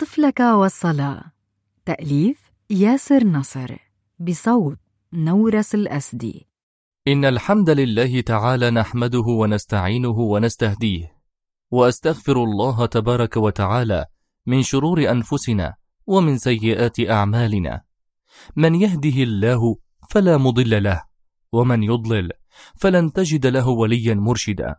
طفلك والصلاة. تأليف ياسر نصر، بصوت نورس الأسدي. إن الحمد لله تعالى نحمده ونستعينه ونستهديه، وأستغفر الله تبارك وتعالى من شرور أنفسنا ومن سيئات أعمالنا. من يهده الله فلا مضل له، ومن يضلل فلن تجد له وليا مرشدا.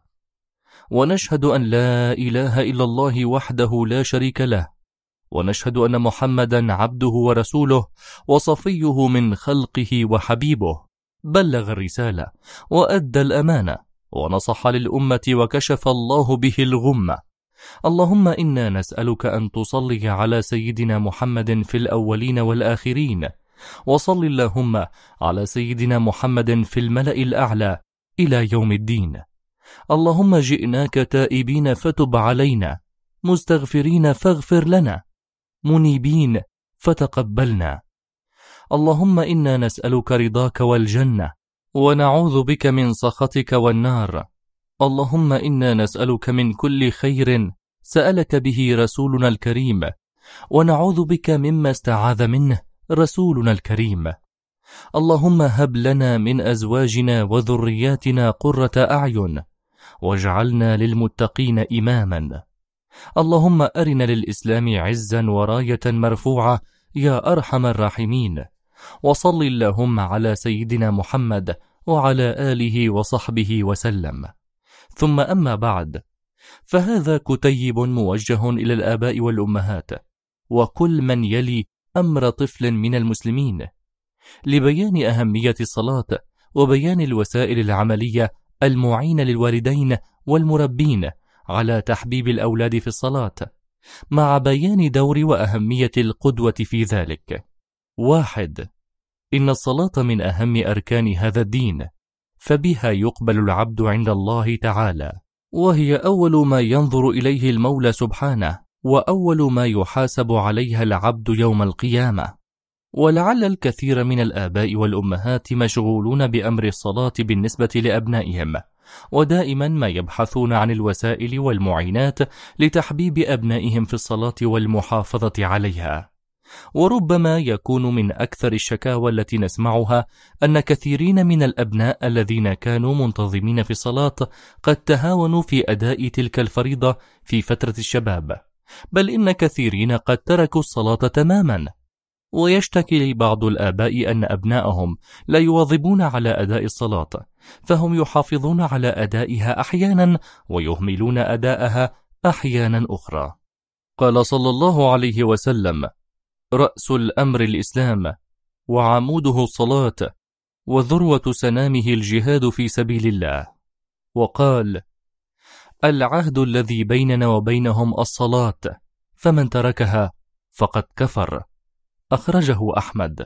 ونشهد أن لا إله إلا الله وحده لا شريك له، ونشهد أن محمدا عبده ورسوله وصفيه من خلقه وحبيبه، بلغ الرسالة وأدى الأمانة ونصح للأمة وكشف الله به الغمة. اللهم إنا نسألك أن تصلي على سيدنا محمد في الأولين والآخرين، وصل اللهم على سيدنا محمد في الملأ الأعلى إلى يوم الدين. اللهم جئناك تائبين فتب علينا، مستغفرين فاغفر لنا، منيبين فتقبلنا. اللهم إنا نسألك رضاك والجنة، ونعوذ بك من سخطك والنار. اللهم إنا نسألك من كل خير سألك به رسولنا الكريم، ونعوذ بك مما استعاذ منه رسولنا الكريم. اللهم هب لنا من أزواجنا وذرياتنا قرة أعين، واجعلنا للمتقين إماما. اللهم أرنا للإسلام عزا وراية مرفوعة يا أرحم الراحمين. وصل اللهم على سيدنا محمد وعلى آله وصحبه وسلم. ثم أما بعد، فهذا كتيب موجه إلى الآباء والأمهات وكل من يلي أمر طفل من المسلمين، لبيان أهمية الصلاة وبيان الوسائل العملية المعينة للوالدين والمربين على تحبيب الأولاد في الصلاة، مع بيان دور وأهمية القدوة في ذلك. 1. إن الصلاة من أهم أركان هذا الدين، فبها يقبل العبد عند الله تعالى، وهي أول ما ينظر إليه المولى سبحانه، وأول ما يحاسب عليها العبد يوم القيامة. ولعل الكثير من الآباء والأمهات مشغولون بأمر الصلاة بالنسبة لأبنائهم، ودائما ما يبحثون عن الوسائل والمعينات لتحبيب أبنائهم في الصلاة والمحافظة عليها. وربما يكون من أكثر الشكاوى التي نسمعها أن كثيرين من الأبناء الذين كانوا منتظمين في الصلاة قد تهاونوا في أداء تلك الفريضة في فترة الشباب، بل إن كثيرين قد تركوا الصلاة تماما. ويشتكي بعض الآباء أن أبنائهم لا يواظبون على أداء الصلاة، فهم يحافظون على أدائها أحيانا ويهملون أداءها أحيانا أخرى. قال صلى الله عليه وسلم: رأس الأمر الإسلام، وعموده الصلاة، وذروة سنامه الجهاد في سبيل الله. وقال: العهد الذي بيننا وبينهم الصلاة، فمن تركها فقد كفر. أخرجه أحمد.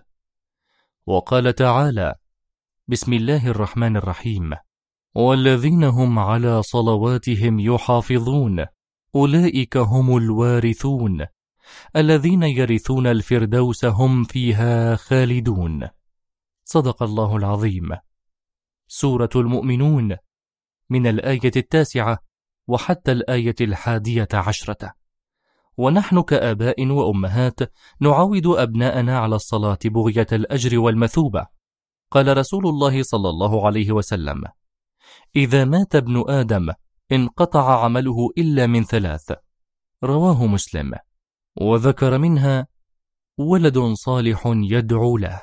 وقال تعالى: بسم الله الرحمن الرحيم: والذين هم على صلواتهم يحافظون أولئك هم الوارثون الذين يرثون الفردوس هم فيها خالدون. صدق الله العظيم. سورة المؤمنون، من الآية 9 وحتى الآية 11. ونحن كآباء وأمهات نعود أبناءنا على الصلاة بغية الأجر والمثوبة. قال رسول الله صلى الله عليه وسلم: إذا مات ابن آدم انقطع عمله إلا من 3. رواه مسلم. وذكر منها: ولد صالح يدعو له.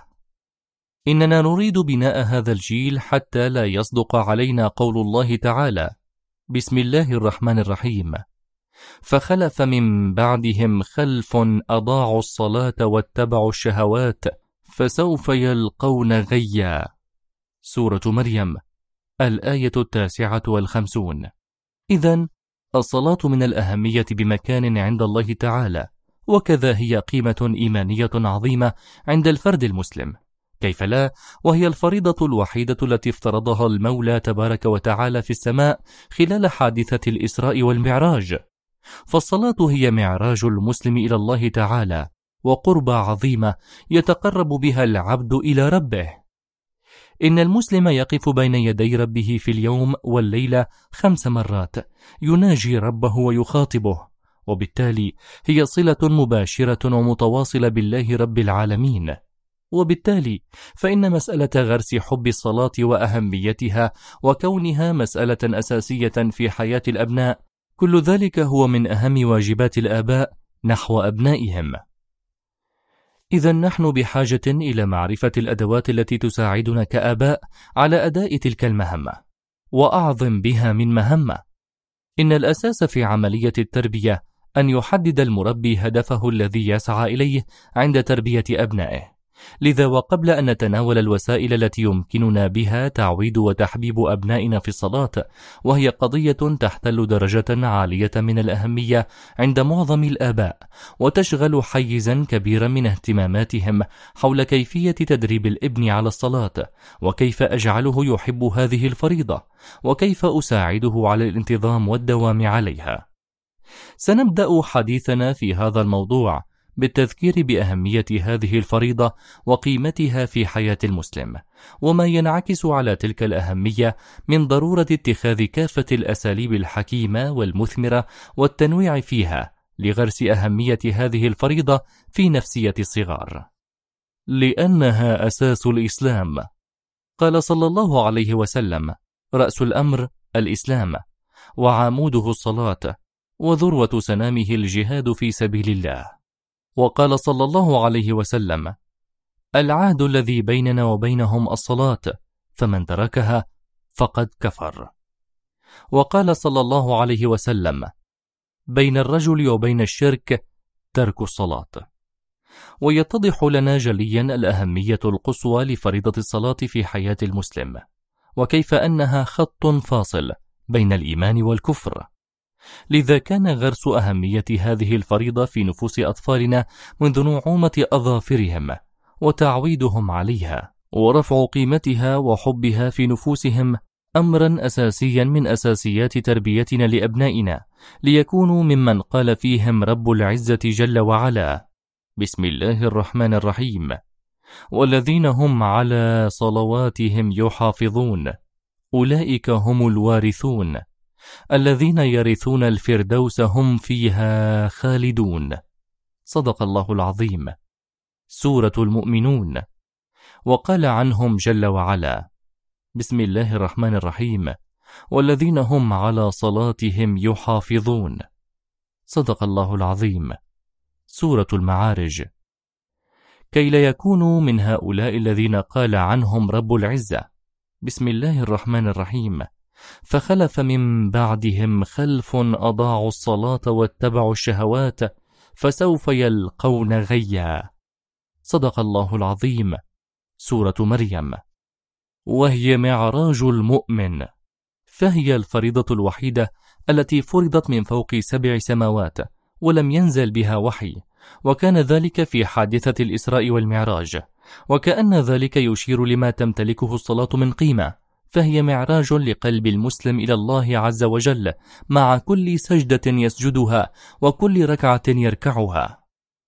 إننا نريد بناء هذا الجيل حتى لا يصدق علينا قول الله تعالى: بسم الله الرحمن الرحيم: فخلف من بعدهم خلف أضاعوا الصلاة واتبعوا الشهوات فسوف يلقون غيا. سورة مريم، الآية 59. إذن الصلاة من الأهمية بمكان عند الله تعالى، وكذا هي قيمة إيمانية عظيمة عند الفرد المسلم. كيف لا، وهي الفريضة الوحيدة التي افترضها المولى تبارك وتعالى في السماء خلال حادثة الإسراء والمعراج. فالصلاة هي معراج المسلم إلى الله تعالى، وقربة عظيمة يتقرب بها العبد إلى ربه. إن المسلم يقف بين يدي ربه في اليوم والليلة 5 مرات، يناجي ربه ويخاطبه، وبالتالي هي صلة مباشرة ومتواصلة بالله رب العالمين. وبالتالي فإن مسألة غرس حب الصلاة وأهميتها وكونها مسألة أساسية في حياة الأبناء، كل ذلك هو من أهم واجبات الآباء نحو أبنائهم. إذا نحن بحاجة إلى معرفة الأدوات التي تساعدنا كآباء على أداء تلك المهمة، وأعظم بها من مهمة. إن الأساس في عملية التربية أن يحدد المربي هدفه الذي يسعى إليه عند تربية أبنائه. لذا وقبل أن نتناول الوسائل التي يمكننا بها تعويد وتحبيب أبنائنا في الصلاة، وهي قضية تحتل درجة عالية من الأهمية عند معظم الآباء، وتشغل حيزا كبيرا من اهتماماتهم حول كيفية تدريب الابن على الصلاة، وكيف أجعله يحب هذه الفريضة، وكيف أساعده على الانتظام والدوام عليها. سنبدأ حديثنا في هذا الموضوع بالتذكير بأهمية هذه الفريضة وقيمتها في حياة المسلم، وما ينعكس على تلك الأهمية من ضرورة اتخاذ كافة الأساليب الحكيمة والمثمرة والتنويع فيها لغرس أهمية هذه الفريضة في نفسية الصغار، لأنها أساس الإسلام. قال صلى الله عليه وسلم: رأس الأمر الإسلام، وعموده الصلاة، وذروة سنامه الجهاد في سبيل الله. وقال صلى الله عليه وسلم: العهد الذي بيننا وبينهم الصلاة، فمن تركها فقد كفر. وقال صلى الله عليه وسلم: بين الرجل وبين الشرك ترك الصلاة. ويتضح لنا جليا الأهمية القصوى لفريضة الصلاة في حياة المسلم، وكيف أنها خط فاصل بين الإيمان والكفر. لذا كان غرس أهمية هذه الفريضة في نفوس أطفالنا منذ نعومة أظافرهم، وتعويدهم عليها، ورفع قيمتها وحبها في نفوسهم أمرا أساسيا من أساسيات تربيتنا لأبنائنا، ليكونوا ممن قال فيهم رب العزة جل وعلا: بسم الله الرحمن الرحيم، والذين هم على صلواتهم يحافظون أولئك هم الوارثون الذين يرثون الفردوس هم فيها خالدون. صدق الله العظيم. سورة المؤمنون. وقال عنهم جل وعلا: بسم الله الرحمن الرحيم، والذين هم على صلاتهم يحافظون. صدق الله العظيم. سورة المعارج. كي لا يكونوا من هؤلاء الذين قال عنهم رب العزة: بسم الله الرحمن الرحيم، فخلف من بعدهم خلف أضاعوا الصلاة واتبعوا الشهوات فسوف يلقون غيا. صدق الله العظيم. سورة مريم. وهي معراج المؤمن، فهي الفريضة الوحيدة التي فرضت من فوق 7 سماوات ولم ينزل بها وحي، وكان ذلك في حادثة الإسراء والمعراج، وكأن ذلك يشير لما تمتلكه الصلاة من قيمة، فهي معراج لقلب المسلم إلى الله عز وجل مع كل سجدة يسجدها وكل ركعة يركعها،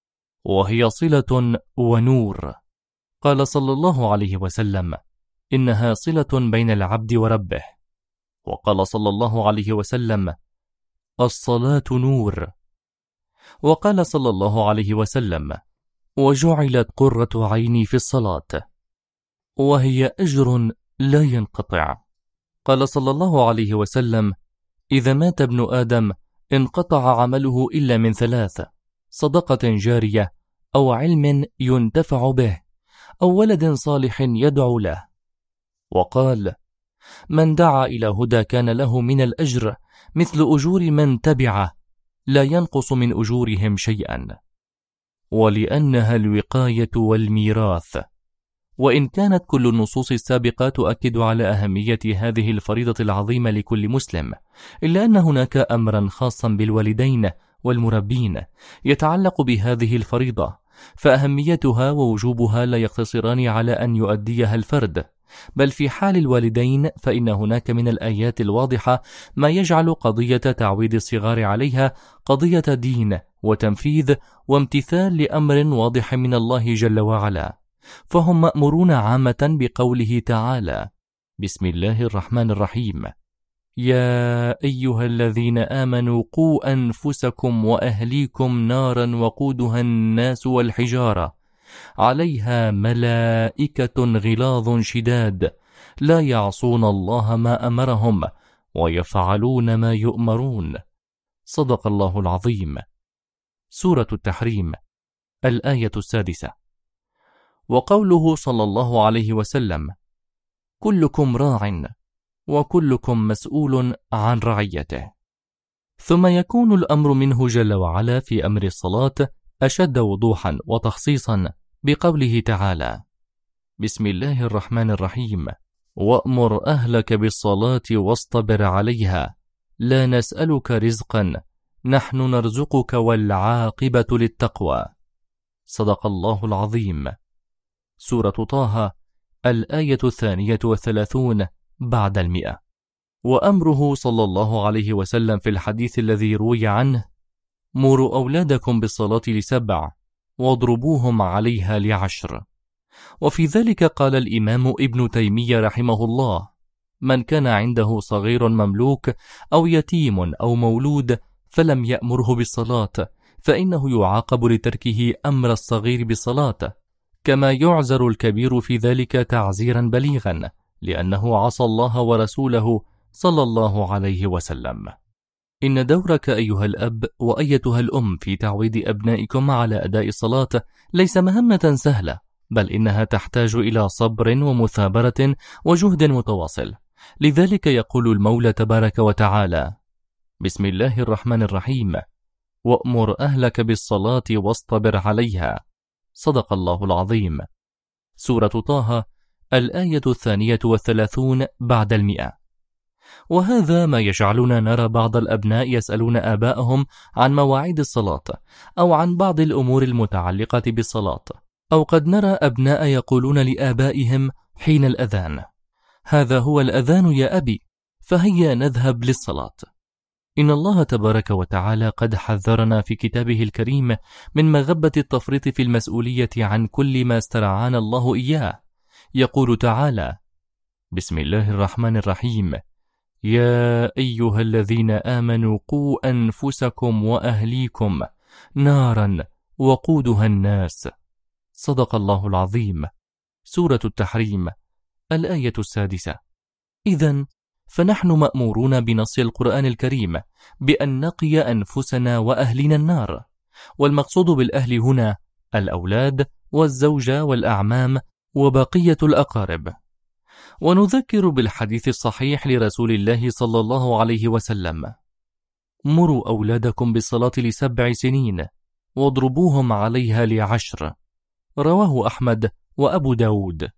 وهي صلة ونور. قال صلى الله عليه وسلم: إنها صلة بين العبد وربه. وقال صلى الله عليه وسلم: الصلاة نور. وقال صلى الله عليه وسلم: وجعلت قرة عيني في الصلاة. وهي أجر لا ينقطع. قال صلى الله عليه وسلم: إذا مات ابن آدم انقطع عمله إلا من 3: صدقة جارية، أو علم ينتفع به، أو ولد صالح يدعو له. وقال: من دعا إلى هدى كان له من الأجر مثل أجور من تبعه، لا ينقص من أجورهم شيئا. ولأنها الوقاية والميراث. وإن كانت كل النصوص السابقة تؤكد على أهمية هذه الفريضة العظيمة لكل مسلم، إلا أن هناك أمرا خاصا بالوالدين والمربين يتعلق بهذه الفريضة، فأهميتها ووجوبها لا يقتصران على أن يؤديها الفرد، بل في حال الوالدين فإن هناك من الآيات الواضحة ما يجعل قضية تعويد الصغار عليها قضية دين وتنفيذ وامتثال لأمر واضح من الله جل وعلا. فهم مأمورون عامة بقوله تعالى: بسم الله الرحمن الرحيم، يا أيها الذين آمنوا قوا أنفسكم وأهليكم نارا وقودها الناس والحجارة عليها ملائكة غلاظ شداد لا يعصون الله ما أمرهم ويفعلون ما يؤمرون. صدق الله العظيم. سورة التحريم، الآية 6. وقوله صلى الله عليه وسلم: كلكم راع وكلكم مسؤول عن رعيته. ثم يكون الأمر منه جل وعلا في أمر الصلاة أشد وضوحا وتخصيصا بقوله تعالى: بسم الله الرحمن الرحيم: وأمر أهلك بالصلاة واصطبر عليها لا نسألك رزقا نحن نرزقك والعاقبة للتقوى. صدق الله العظيم. سورة طه، الآية 32 بعد 100. وأمره صلى الله عليه وسلم في الحديث الذي روي عنه: مروا أولادكم بالصلاة ل7 واضربوهم عليها ل10. وفي ذلك قال الإمام ابن تيمية رحمه الله: من كان عنده صغير مملوك أو يتيم أو مولود فلم يأمره بالصلاة فإنه يعاقب لتركه أمر الصغير بالصلاة، كما يعزر الكبير في ذلك تعزيرا بليغا، لأنه عصى الله ورسوله صلى الله عليه وسلم. إن دورك أيها الأب وأيتها الأم في تعويد أبنائكم على أداء الصلاة ليس مهمة سهلة، بل إنها تحتاج إلى صبر ومثابرة وجهد متواصل. لذلك يقول المولى تبارك وتعالى: بسم الله الرحمن الرحيم: وأمر أهلك بالصلاة واصطبر عليها. صدق الله العظيم. سورة طه، الآية 32 بعد 100. وهذا ما يجعلنا نرى بعض الأبناء يسألون آباءهم عن مواعيد الصلاة أو عن بعض الأمور المتعلقة بالصلاة، أو قد نرى أبناء يقولون لآبائهم حين الأذان: هذا هو الأذان يا أبي، فهيا نذهب للصلاة. إن الله تبارك وتعالى قد حذرنا في كتابه الكريم من مغبة التفريط في المسؤولية عن كل ما استرعانا الله إياه. يقول تعالى: بسم الله الرحمن الرحيم: يا أيها الذين آمنوا قوا أنفسكم وأهليكم نارا وقودها الناس. صدق الله العظيم. سورة التحريم، الآية 6. إذن فنحن مأمورون بنص القرآن الكريم بأن نقي أنفسنا وأهلنا النار، والمقصود بالأهل هنا الأولاد والزوجة والأعمام وبقية الأقارب. ونذكر بالحديث الصحيح لرسول الله صلى الله عليه وسلم: مروا أولادكم بالصلاة ل7 سنين واضربوهم عليها ل10. رواه أحمد وأبو داود.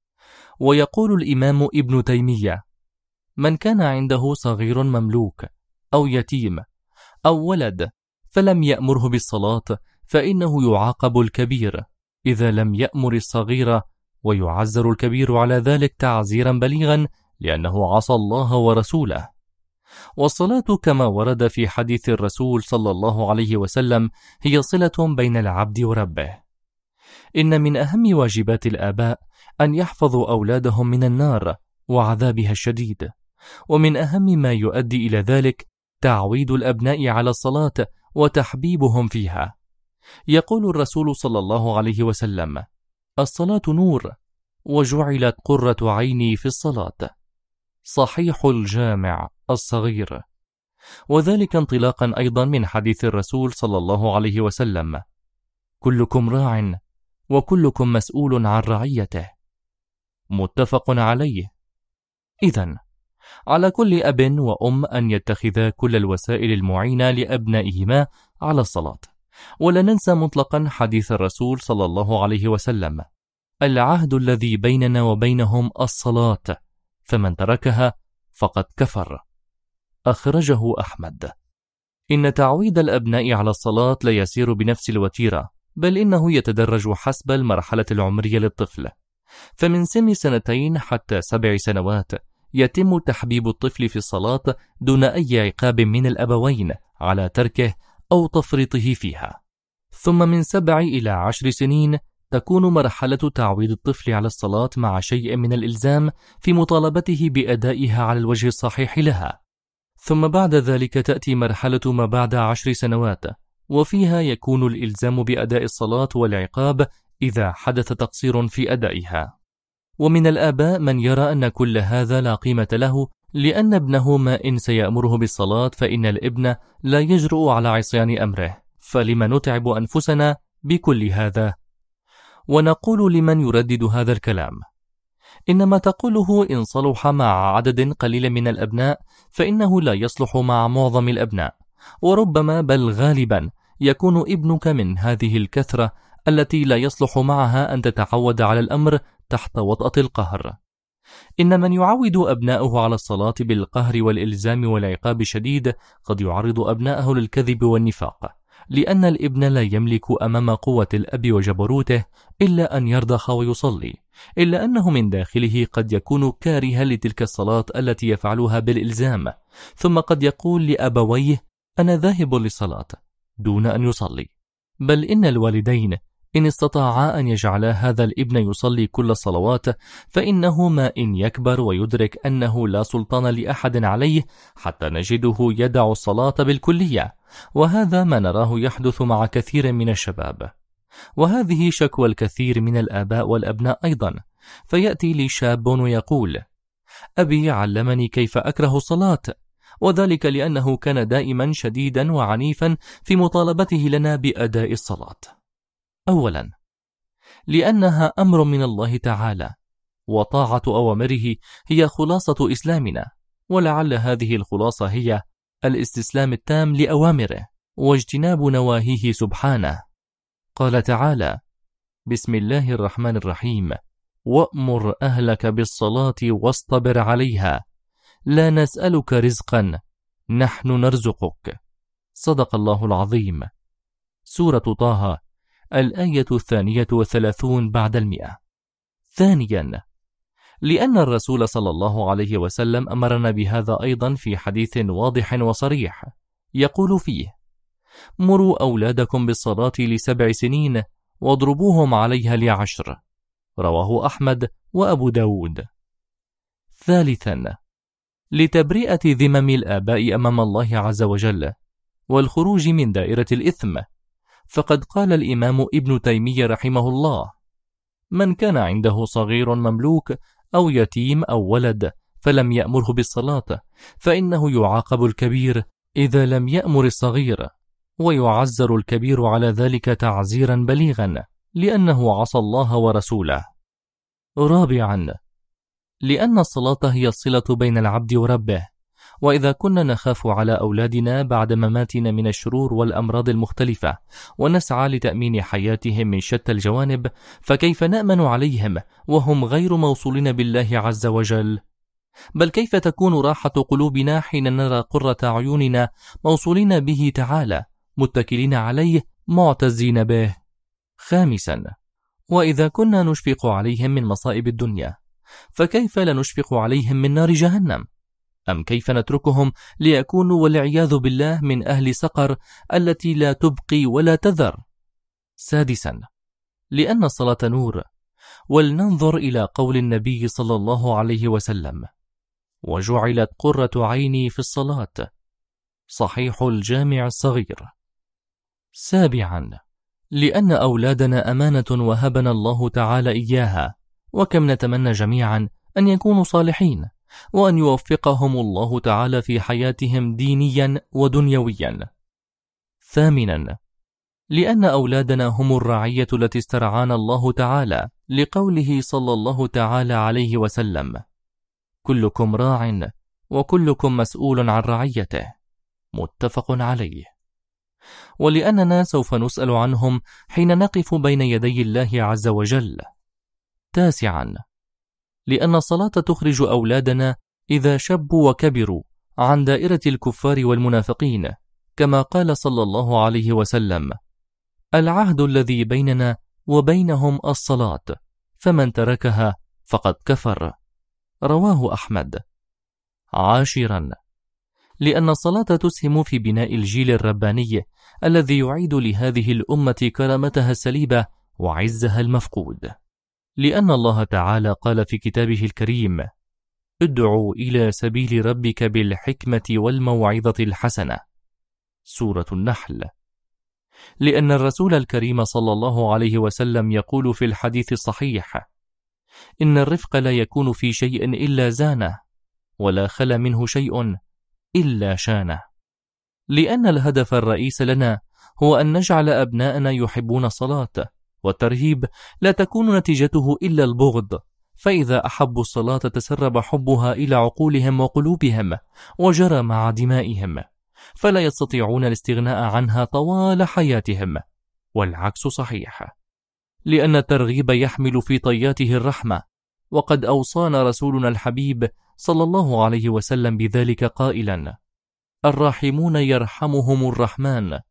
ويقول الإمام ابن تيمية: من كان عنده صغير مملوك أو يتيم أو ولد فلم يأمره بالصلاة فإنه يعاقب الكبير إذا لم يأمر الصغير، ويعزر الكبير على ذلك تعزيرا بليغا، لأنه عصى الله ورسوله. والصلاة كما ورد في حديث الرسول صلى الله عليه وسلم هي صلة بين العبد وربه. إن من أهم واجبات الآباء أن يحفظوا أولادهم من النار وعذابها الشديد، ومن أهم ما يؤدي إلى ذلك تعويد الأبناء على الصلاة وتحبيبهم فيها. يقول الرسول صلى الله عليه وسلم: الصلاة نور وجعلت قرة عيني في الصلاة. صحيح الجامع الصغير. وذلك انطلاقا أيضا من حديث الرسول صلى الله عليه وسلم: كلكم راع وكلكم مسؤول عن رعيته. متفق عليه. إذن على كل أب وأم أن يتخذا كل الوسائل المعينة لأبنائهما على الصلاة. ولا ننسى مطلقا حديث الرسول صلى الله عليه وسلم: العهد الذي بيننا وبينهم الصلاة، فمن تركها فقد كفر. أخرجه أحمد. إن تعويد الأبناء على الصلاة لا يسير بنفس الوتيرة، بل إنه يتدرج حسب المرحلة العمرية للطفل. فمن سن 2 حتى 7 سنوات يتم تحبيب الطفل في الصلاة دون أي عقاب من الأبوين على تركه أو تفريطه فيها. ثم من 7 إلى 10 سنين تكون مرحلة تعويد الطفل على الصلاة مع شيء من الإلزام في مطالبته بأدائها على الوجه الصحيح لها، ثم بعد ذلك تأتي مرحلة ما بعد 10 سنوات، وفيها يكون الإلزام بأداء الصلاة والعقاب إذا حدث تقصير في أدائها. ومن الآباء من يرى أن كل هذا لا قيمة له، لأن ابنه ما إن سيأمره بالصلاة فإن الابن لا يجرؤ على عصيان أمره، فلما نتعب أنفسنا بكل هذا؟ ونقول لمن يردد هذا الكلام: إن ما تقوله إن صلح مع عدد قليل من الأبناء فإنه لا يصلح مع معظم الأبناء، وربما بل غالبا يكون ابنك من هذه الكثرة التي لا يصلح معها أن تتعود على الأمر تحت وطأة القهر. إن من يعود أبناءه على الصلاة بالقهر والإلزام والعقاب الشديد قد يعرض أبناءه للكذب والنفاق، لأن الابن لا يملك أمام قوة الأب وجبروته إلا أن يرضخ ويصلي، إلا أنه من داخله قد يكون كارها لتلك الصلاة التي يفعلها بالإلزام، ثم قد يقول لأبويه: أنا ذاهب للصلاة، دون أن يصلي. بل إن الوالدين إن استطاعا أن يجعلا هذا الابن يصلي كل الصلوات، فإنه ما إن يكبر ويدرك أنه لا سلطان لأحد عليه حتى نجده يدع الصلاة بالكلية، وهذا ما نراه يحدث مع كثير من الشباب. وهذه شكوى الكثير من الآباء والأبناء أيضا، فيأتي لي شاب ويقول: أبي علمني كيف أكره الصلاة، وذلك لأنه كان دائما شديدا وعنيفا في مطالبته لنا بأداء الصلاة. أولا، لأنها أمر من الله تعالى، وطاعة أوامره هي خلاصة إسلامنا، ولعل هذه الخلاصة هي الاستسلام التام لأوامره واجتناب نواهيه سبحانه. قال تعالى: بسم الله الرحمن الرحيم: وأمر أهلك بالصلاة واصطبر عليها لا نسألك رزقا نحن نرزقك. صدق الله العظيم. سورة طه، الآية 32 بعد 100. ثانيا، لأن الرسول صلى الله عليه وسلم أمرنا بهذا أيضا في حديث واضح وصريح يقول فيه: مروا أولادكم بالصلاة ل7 سنين واضربوهم عليها ل10. رواه أحمد وأبو داود. ثالثا، لتبرئة ذمم الآباء أمام الله عز وجل والخروج من دائرة الإثم، فقد قال الإمام ابن تيمية رحمه الله: من كان عنده صغير مملوك أو يتيم أو ولد فلم يأمره بالصلاة فإنه يعاقب الكبير إذا لم يأمر الصغير، ويعزر الكبير على ذلك تعزيرا بليغا لأنه عصى الله ورسوله. رابعا، لأن الصلاة هي الصلة بين العبد وربه، وإذا كنا نخاف على أولادنا بعد مماتنا من الشرور والأمراض المختلفة ونسعى لتأمين حياتهم من شتى الجوانب، فكيف نأمن عليهم وهم غير موصولين بالله عز وجل؟ بل كيف تكون راحة قلوبنا حين نرى قرة عيوننا موصولين به تعالى، متكلين عليه، معتزين به؟ خامسا، وإذا كنا نشفق عليهم من مصائب الدنيا، فكيف لا نشفق عليهم من نار جهنم؟ أم كيف نتركهم ليكونوا والعياذ بالله من أهل سقر التي لا تبقي ولا تذر؟ سادسا، لأن الصلاة نور، ولننظر إلى قول النبي صلى الله عليه وسلم: وجعلت قرة عيني في الصلاة. صحيح الجامع الصغير. سابعا، لأن أولادنا أمانة وهبنا الله تعالى إياها، وكم نتمنى جميعا أن يكونوا صالحين، وأن يوفقهم الله تعالى في حياتهم دينيا ودنيويا. ثامنا، لأن أولادنا هم الرعية التي استرعانا الله تعالى، لقوله صلى الله تعالى عليه وسلم: كلكم راع وكلكم مسؤول عن رعيته. متفق عليه. ولأننا سوف نسأل عنهم حين نقف بين يدي الله عز وجل. تاسعا، لأن الصلاة تخرج أولادنا إذا شبوا وكبروا عن دائرة الكفار والمنافقين، كما قال صلى الله عليه وسلم: العهد الذي بيننا وبينهم الصلاة، فمن تركها فقد كفر. رواه أحمد. عاشرا، لأن الصلاة تسهم في بناء الجيل الرباني الذي يعيد لهذه الأمة كرامتها السليبة وعزها المفقود، لأن الله تعالى قال في كتابه الكريم: ادعوا إلى سبيل ربك بالحكمة والموعظة الحسنة. سورة النحل. لأن الرسول الكريم صلى الله عليه وسلم يقول في الحديث الصحيح: إن الرفق لا يكون في شيء إلا زانه، ولا خلا منه شيء إلا شانه. لأن الهدف الرئيس لنا هو أن نجعل أبناءنا يحبون الصلاة، والترهيب لا تكون نتيجته إلا البغض، فإذا أحبوا الصلاة تسرب حبها إلى عقولهم وقلوبهم وجرى مع دمائهم، فلا يستطيعون الاستغناء عنها طوال حياتهم. والعكس صحيح، لأن الترغيب يحمل في طياته الرحمة، وقد أوصانا رسولنا الحبيب صلى الله عليه وسلم بذلك قائلا: الراحمون يرحمهم الرحمن.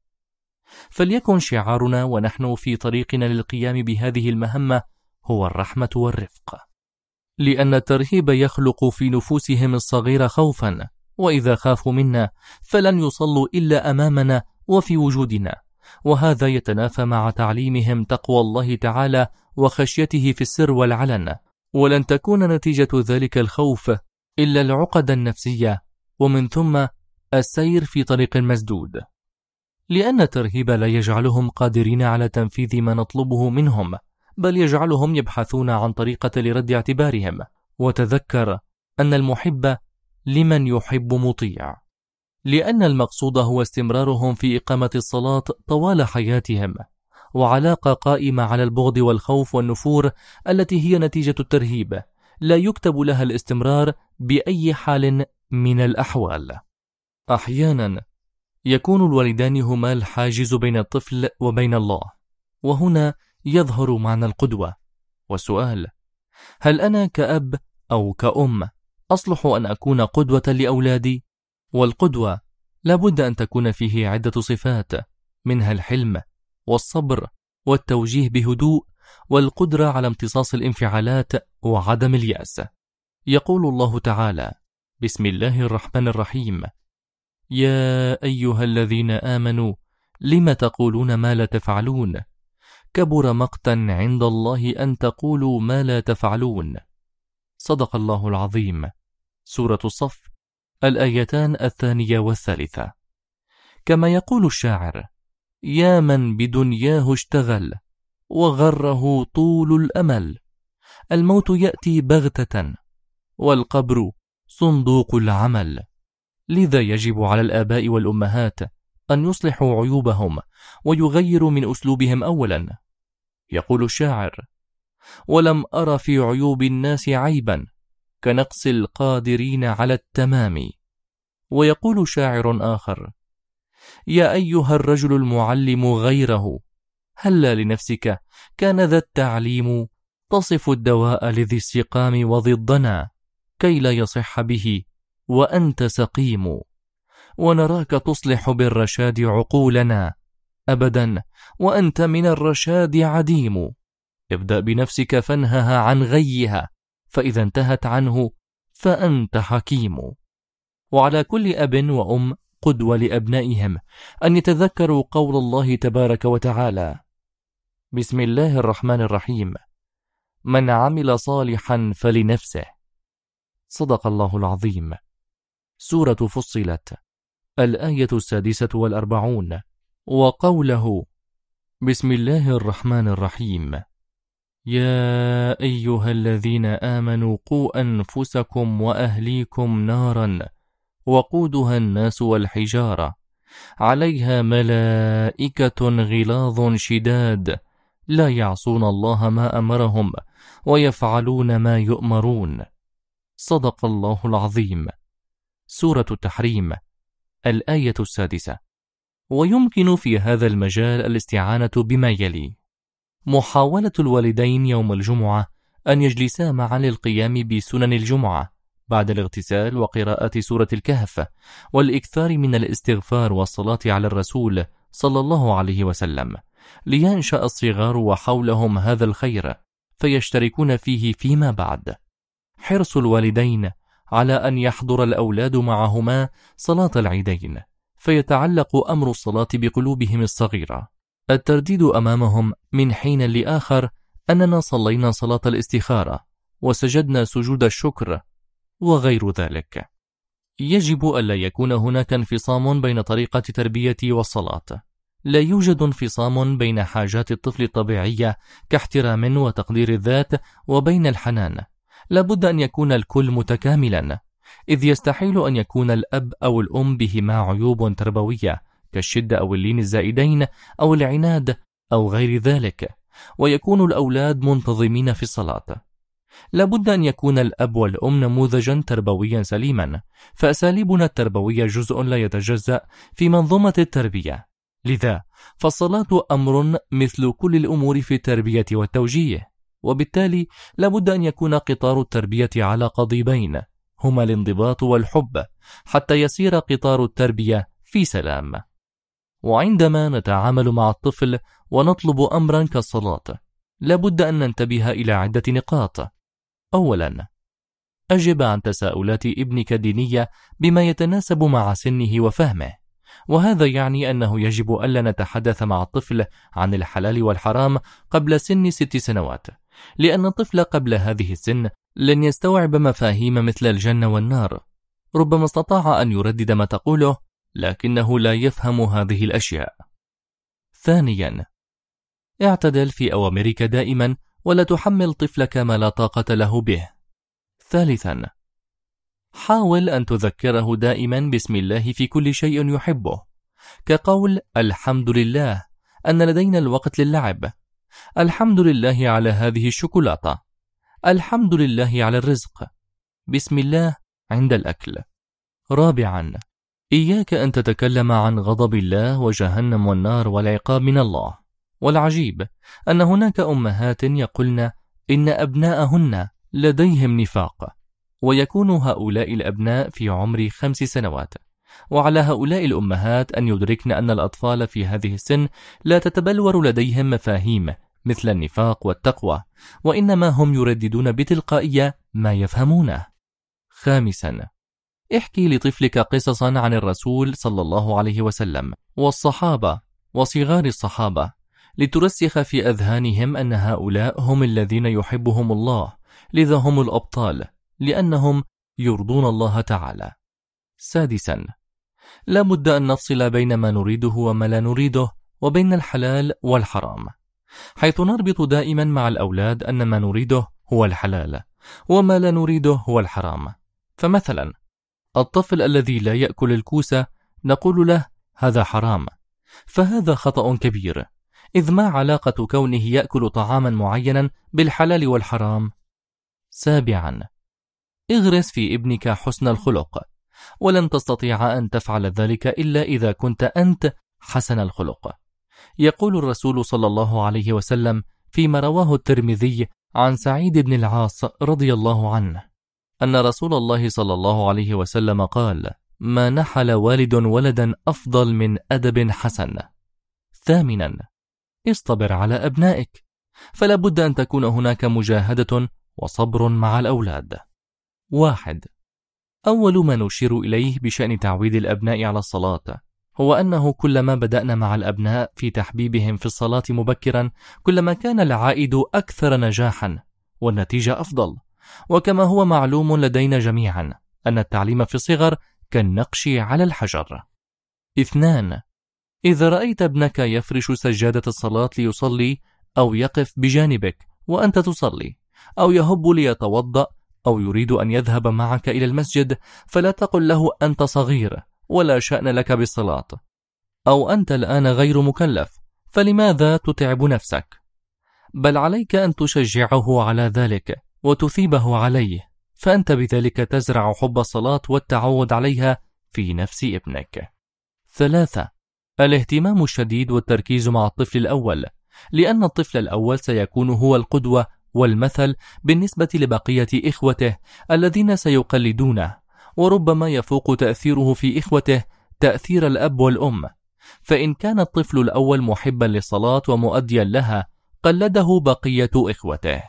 فليكن شعارنا ونحن في طريقنا للقيام بهذه المهمة هو الرحمة والرفق، لأن الترهيب يخلق في نفوسهم الصغير خوفا، وإذا خافوا منا فلن يصلوا إلا أمامنا وفي وجودنا، وهذا يتنافى مع تعليمهم تقوى الله تعالى وخشيته في السر والعلن، ولن تكون نتيجة ذلك الخوف إلا العقد النفسية، ومن ثم السير في طريق مسدود، لأن الترهيب لا يجعلهم قادرين على تنفيذ ما نطلبه منهم، بل يجعلهم يبحثون عن طريقة لرد اعتبارهم. وتذكر أن المحب لمن يحب مطيع، لأن المقصود هو استمرارهم في إقامة الصلاة طوال حياتهم، وعلاقة قائمة على البغض والخوف والنفور التي هي نتيجة الترهيب لا يكتب لها الاستمرار بأي حال من الأحوال. أحيانا يكون الوالدان هما الحاجز بين الطفل وبين الله، وهنا يظهر معنى القدوة. والسؤال: هل أنا كأب أو كأم أصلح أن أكون قدوة لأولادي؟ والقدوة لابد أن تكون فيه عدة صفات، منها الحلم والصبر والتوجيه بهدوء والقدرة على امتصاص الانفعالات وعدم اليأس. يقول الله تعالى: بسم الله الرحمن الرحيم: يا أيها الذين آمنوا لم تقولون ما لا تفعلون كبر مقتا عند الله أن تقولوا ما لا تفعلون. صدق الله العظيم. سورة الصف، الآيتان 2 والثالثة. كما يقول الشاعر: يا من بدنياه اشتغل وغره طول الأمل، الموت يأتي بغتة والقبر صندوق العمل. لذا يجب على الآباء والأمهات أن يصلحوا عيوبهم ويغيروا من أسلوبهم أولا. يقول الشاعر: ولم أر في عيوب الناس عيبا كنقص القادرين على التمام. ويقول شاعر آخر: يا أيها الرجل المعلم غيره هلا لنفسك كان ذا التعليم تصف الدواء لذي السقام وذي الضنا كي لا يصح به وأنت سقيم. ونراك تصلح بالرشاد عقولنا أبدا وأنت من الرشاد عديم. ابدأ بنفسك فانهها عن غيها، فإذا انتهت عنه فأنت حكيم. وعلى كل أب وأم قدوة لأبنائهم أن يتذكروا قول الله تبارك وتعالى: بسم الله الرحمن الرحيم: من عمل صالحا فلنفسه. صدق الله العظيم. سورة فصلت، الآية 46. وقوله: بسم الله الرحمن الرحيم: يا أيها الذين آمنوا قوا أنفسكم وأهليكم نارا وقودها الناس والحجارة عليها ملائكة غلاظ شداد لا يعصون الله ما أمرهم ويفعلون ما يؤمرون. صدق الله العظيم. سورة التحريم، الآية 6. ويمكن في هذا المجال الاستعانة بما يلي: محاولة الوالدين يوم الجمعة أن يجلسا معا للقيام بسنن الجمعة بعد الاغتسال وقراءة سورة الكهف، والإكثار من الاستغفار والصلاة على الرسول صلى الله عليه وسلم، لينشأ الصغار وحولهم هذا الخير فيشتركون فيه فيما بعد. حرص الوالدين على أن يحضر الأولاد معهما صلاة العيدين، فيتعلق أمر الصلاة بقلوبهم الصغيرة. الترديد أمامهم من حين لآخر أننا صلينا صلاة الاستخارة وسجدنا سجود الشكر، وغير ذلك. يجب ألا يكون هناك انفصام بين طريقة تربيتي والصلاة. لا يوجد انفصام بين حاجات الطفل الطبيعية كاحترام وتقدير الذات وبين الحنان. لابد أن يكون الكل متكاملا، إذ يستحيل أن يكون الأب أو الأم بهما عيوب تربوية كالشدة أو اللين الزائدين أو العناد أو غير ذلك، ويكون الأولاد منتظمين في الصلاة. لابد أن يكون الأب والأم نموذجا تربويا سليما، فأساليبنا التربوية جزء لا يتجزأ في منظومة التربية. لذا فالصلاة أمر مثل كل الأمور في التربية والتوجيه، وبالتالي لابد أن يكون قطار التربية على قضيبين هما الانضباط والحب، حتى يسير قطار التربية في سلام. وعندما نتعامل مع الطفل ونطلب أمرا كالصلاة، لابد أن ننتبه إلى عدة نقاط. أولا، أجب عن تساؤلات ابنك الدينية بما يتناسب مع سنه وفهمه، وهذا يعني أنه يجب ألا نتحدث مع الطفل عن الحلال والحرام قبل سن 6 سنوات، لأن الطفل قبل هذه السن لن يستوعب مفاهيم مثل الجنة والنار. ربما استطاع أن يردد ما تقوله، لكنه لا يفهم هذه الأشياء. ثانيا، اعتدل في أوامرك دائما ولا تحمل طفلك ما لا طاقة له به. ثالثا، حاول أن تذكره دائما باسم الله في كل شيء يحبه، كقول الحمد لله أن لدينا الوقت للعب، الحمد لله على هذه الشوكولاتة، الحمد لله على الرزق، بسم الله عند الأكل. رابعا، إياك أن تتكلم عن غضب الله وجهنم والنار والعقاب من الله. والعجيب أن هناك أمهات يقولن إن أبناءهن لديهم نفاق، ويكون هؤلاء الأبناء في عمر 5 سنوات، وعلى هؤلاء الأمهات أن يدركن أن الأطفال في هذه السن لا تتبلور لديهم مفاهيم مثل النفاق والتقوى، وإنما هم يرددون بتلقائية ما يفهمونه. خامسا، احكي لطفلك قصصا عن الرسول صلى الله عليه وسلم والصحابة وصغار الصحابة، لترسخ في أذهانهم أن هؤلاء هم الذين يحبهم الله، لذا هم الأبطال لأنهم يرضون الله تعالى. سادسا، لا بد أن نفصل بين ما نريده وما لا نريده، وبين الحلال والحرام، حيث نربط دائما مع الأولاد أن ما نريده هو الحلال وما لا نريده هو الحرام. فمثلا الطفل الذي لا يأكل الكوسة نقول له هذا حرام، فهذا خطأ كبير، إذ ما علاقة كونه يأكل طعاما معينا بالحلال والحرام؟ سابعا، اغرس في ابنك حسن الخلق، ولن تستطيع أن تفعل ذلك إلا إذا كنت أنت حسن الخلق. يقول الرسول صلى الله عليه وسلم فيما رواه الترمذي عن سعيد بن العاص رضي الله عنه أن رسول الله صلى الله عليه وسلم قال: ما نحل والد ولدا أفضل من أدب حسن. ثامنا، اصطبر على أبنائك، فلا بد أن تكون هناك مجاهدة وصبر مع الأولاد. 1. أول ما نشير إليه بشأن تعويد الأبناء على الصلاة هو أنه كلما بدأنا مع الأبناء في تحبيبهم في الصلاة مبكرا، كلما كان العائد أكثر نجاحا والنتيجة أفضل. وكما هو معلوم لدينا جميعا أن التعليم في الصغر كالنقش على الحجر. 2. إذا رأيت ابنك يفرش سجادة الصلاة ليصلي، أو يقف بجانبك وأنت تصلي، أو يهب ليتوضأ، أو يريد أن يذهب معك إلى المسجد، فلا تقل له أنت صغير ولا شأن لك بالصلاة، أو أنت الآن غير مكلف فلماذا تتعب نفسك؟ بل عليك أن تشجعه على ذلك وتثيبه عليه، فأنت بذلك تزرع حب الصلاة والتعود عليها في نفس ابنك. 3. الاهتمام الشديد والتركيز مع الطفل الأول، لأن الطفل الأول سيكون هو القدوة والمثل بالنسبة لبقية إخوته الذين سيقلدونه، وربما يفوق تأثيره في إخوته تأثير الأب والأم، فإن كان الطفل الأول محبا للصلاة ومؤديا لها قلده بقية إخوته.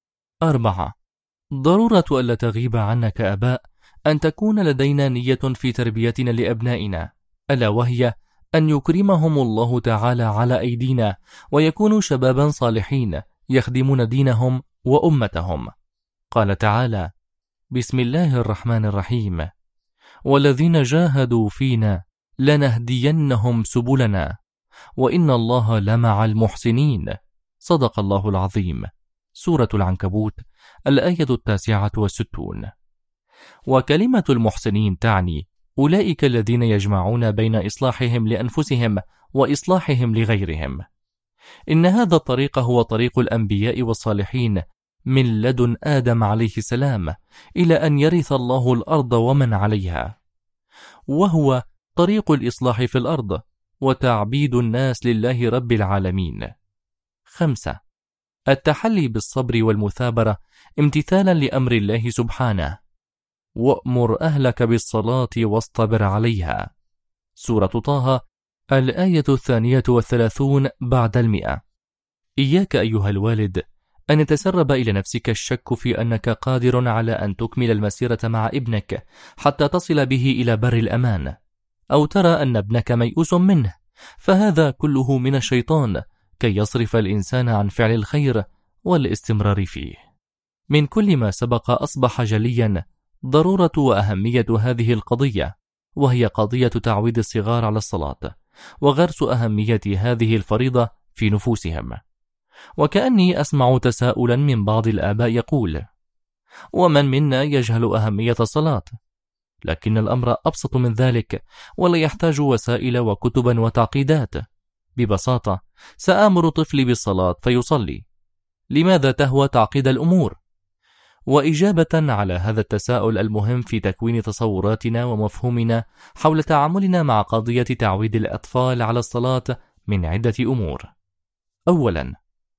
4. ضرورة ألا تغيب عنا كآباء أن تكون لدينا نية في تربيتنا لأبنائنا، ألا وهي أن يكرمهم الله تعالى على أيدينا ويكونوا شبابا صالحين يخدمون دينهم وأمتهم. قال تعالى: بسم الله الرحمن الرحيم. والذين جاهدوا فينا لنهدينهم سبلنا وإن الله لمع المحسنين. صدق الله العظيم. سورة العنكبوت، الآية 69. وكلمة المحسنين تعني أولئك الذين يجمعون بين إصلاحهم لأنفسهم وإصلاحهم لغيرهم. إن هذا الطريق هو طريق الأنبياء والصالحين من لدن آدم عليه السلام إلى أن يرث الله الأرض ومن عليها، وهو طريق الإصلاح في الأرض وتعبيد الناس لله رب العالمين. 5. التحلي بالصبر والمثابرة امتثالا لأمر الله سبحانه. وأمر أهلك بالصلاة واصطبر عليها. سورة طه، الآية 32 بعد 100. إياك أيها الوالد أن يتسرب إلى نفسك الشك في أنك قادر على أن تكمل المسيرة مع ابنك حتى تصل به إلى بر الأمان، أو ترى أن ابنك ميؤوس منه، فهذا كله من الشيطان كي يصرف الإنسان عن فعل الخير والاستمرار فيه. من كل ما سبق أصبح جليا ضرورة وأهمية هذه القضية، وهي قضية تعويد الصغار على الصلاة وغرس أهمية هذه الفريضة في نفوسهم. وكأني أسمع تساؤلا من بعض الآباء يقول: ومن منا يجهل أهمية الصلاة؟ لكن الأمر أبسط من ذلك، ولا يحتاج وسائل وكتبا وتعقيدات. ببساطة سآمر طفلي بالصلاة فيصلي. لماذا تهوى تعقيد الأمور؟ وإجابة على هذا التساؤل المهم في تكوين تصوراتنا ومفهومنا حول تعاملنا مع قضية تعويد الأطفال على الصلاة من عدة أمور. أولا،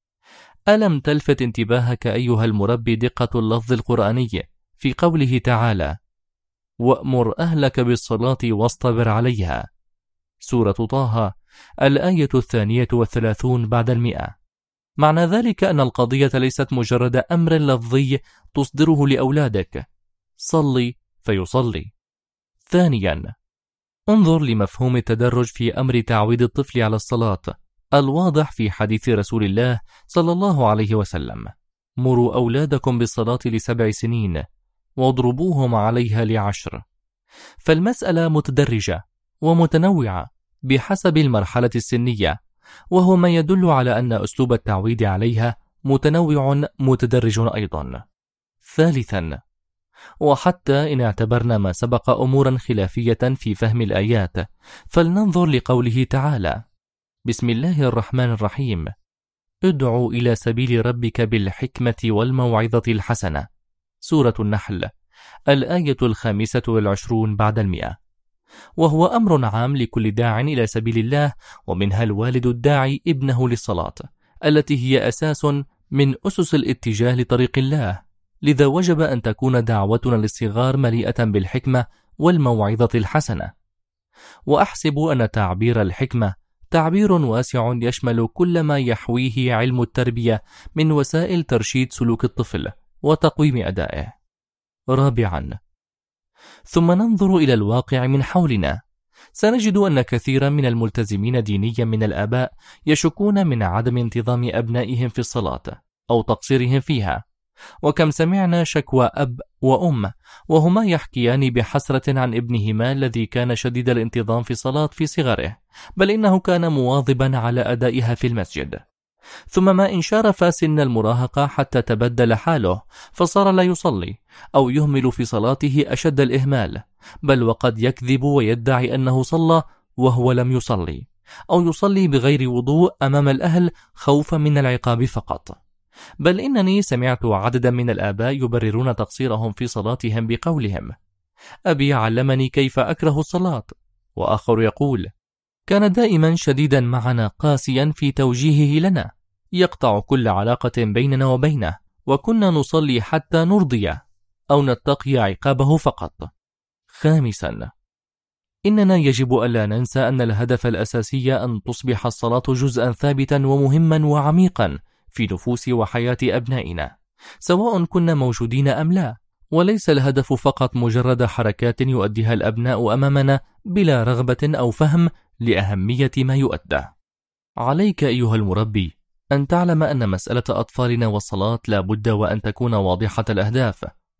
ألم تلفت انتباهك أيها المربي دقة اللفظ القرآني في قوله تعالى: وأمر أهلك بالصلاة واصطبر عليها. سورة طه، الآية 32 بعد 100. معنى ذلك أن القضية ليست مجرد أمر لفظي تصدره لأولادك: صلي فيصلي. ثانيا، انظر لمفهوم التدرج في أمر تعويد الطفل على الصلاة الواضح في حديث رسول الله صلى الله عليه وسلم: مروا أولادكم بالصلاة ل7 سنين واضربوهم عليها ل10. فالمسألة متدرجة ومتنوعة بحسب المرحلة السنية، وهو ما يدل على أن أسلوب التعويد عليها متنوع متدرج أيضا. ثالثا، وحتى إن اعتبرنا ما سبق أمورا خلافية في فهم الآيات، فلننظر لقوله تعالى: بسم الله الرحمن الرحيم، ادعو إلى سبيل ربك بالحكمة والموعظة الحسنة. سورة النحل، الآية 25 بعد 100. وهو أمر عام لكل داع إلى سبيل الله، ومنها الوالد الداعي ابنه للصلاة التي هي أساس من أسس الاتجاه لطريق الله. لذا وجب أن تكون دعوتنا للصغار مليئة بالحكمة والموعظة الحسنة. وأحسب أن تعبير الحكمة تعبير واسع يشمل كل ما يحويه علم التربية من وسائل ترشيد سلوك الطفل وتقويم أدائه. رابعا، ثم ننظر إلى الواقع من حولنا، سنجد أن كثيرا من الملتزمين دينيا من الآباء يشكون من عدم انتظام أبنائهم في الصلاة أو تقصيرهم فيها. وكم سمعنا شكوى أب وأم وهما يحكيان بحسرة عن ابنهما الذي كان شديد الانتظام في الصلاة في صغره، بل إنه كان مواظبا على أدائها في المسجد، ثم ما إن شارف سن المراهقة حتى تبدل حاله فصار لا يصلي أو يهمل في صلاته أشد الإهمال، بل وقد يكذب ويدعي أنه صلى وهو لم يصلي، أو يصلي بغير وضوء أمام الأهل خوفا من العقاب فقط. بل إنني سمعت عددا من الآباء يبررون تقصيرهم في صلاتهم بقولهم: أبي علمني كيف أكره الصلاة. وآخر يقول: كان دائما شديدا معنا قاسيا في توجيهه لنا، يقطع كل علاقة بيننا وبينه، وكنا نصلي حتى نرضيه أو نتقي عقابه فقط. خامسا، إننا يجب ألا ننسى أن الهدف الأساسي أن تصبح الصلاة جزءا ثابتا ومهما وعميقا في نفوس وحياة أبنائنا، سواء كنا موجودين أم لا، وليس الهدف فقط مجرد حركات يؤديها الأبناء أمامنا بلا رغبة أو فهم لأهمية ما يؤدى. عليك أيها المربي أن تعلم أن مسألة أطفالنا والصلاة لا بد وأن تكون واضحة الأهداف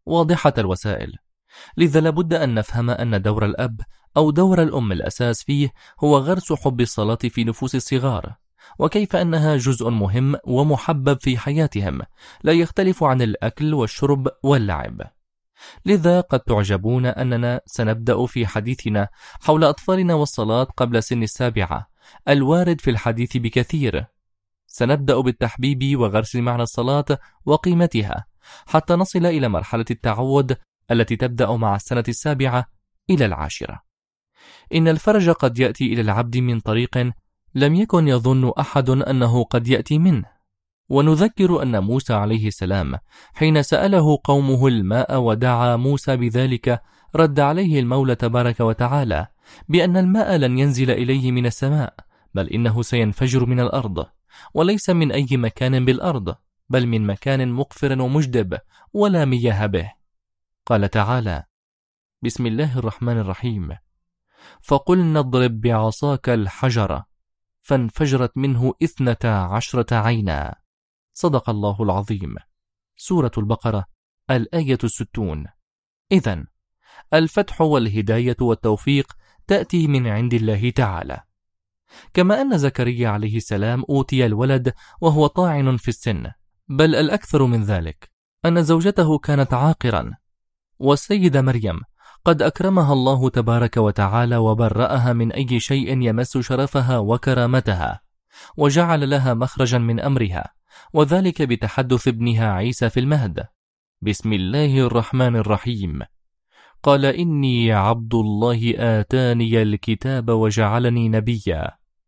واضحة الوسائل. لذا لابد أن نفهم أن دور الأب أو دور الأم الأساس فيه هو غرس حب الصلاة في نفوس الصغار، وكيف أنها جزء مهم ومحبب في حياتهم لا يختلف عن الأكل والشرب واللعب. لذا قد تعجبون أننا سنبدأ في حديثنا حول أطفالنا والصلاة قبل سن 7 الوارد في الحديث بكثير. سنبدأ بالتحبيب وغرس معنى الصلاة وقيمتها حتى نصل إلى مرحلة التعود التي تبدأ مع السنة 7 إلى 10. إن الفرج قد يأتي إلى العبد من طريق لم يكن يظن أحد أنه قد يأتي منه. ونذكر أن موسى عليه السلام حين سأله قومه الماء ودعا موسى بذلك رد عليه المولى تبارك وتعالى بأن الماء لن ينزل إليه من السماء، بل إنه سينفجر من الأرض، وليس من أي مكان بالأرض، بل من مكان مقفر ومجدب ولا مياه به. قال تعالى: بسم الله الرحمن الرحيم: فقلنا اضرب بعصاك الحجر فانفجرت منه 12 عينا. صدق الله العظيم. سورة البقرة الآية 60. إذن الفتح والهداية والتوفيق تأتي من عند الله تعالى. كما أن زكريا عليه السلام أوتي الولد وهو طاعن في السن، بل الأكثر من ذلك أن زوجته كانت عاقرا، والسيدة مريم قد أكرمها الله تبارك وتعالى وبرأها من أي شيء يمس شرفها وكرامتها، وجعل لها مخرجا من أمرها، وذلك بتحدث ابنها عيسى في المهد. بسم الله الرحمن الرحيم: قال إني عبد الله آتاني الكتاب وجعلني نبيا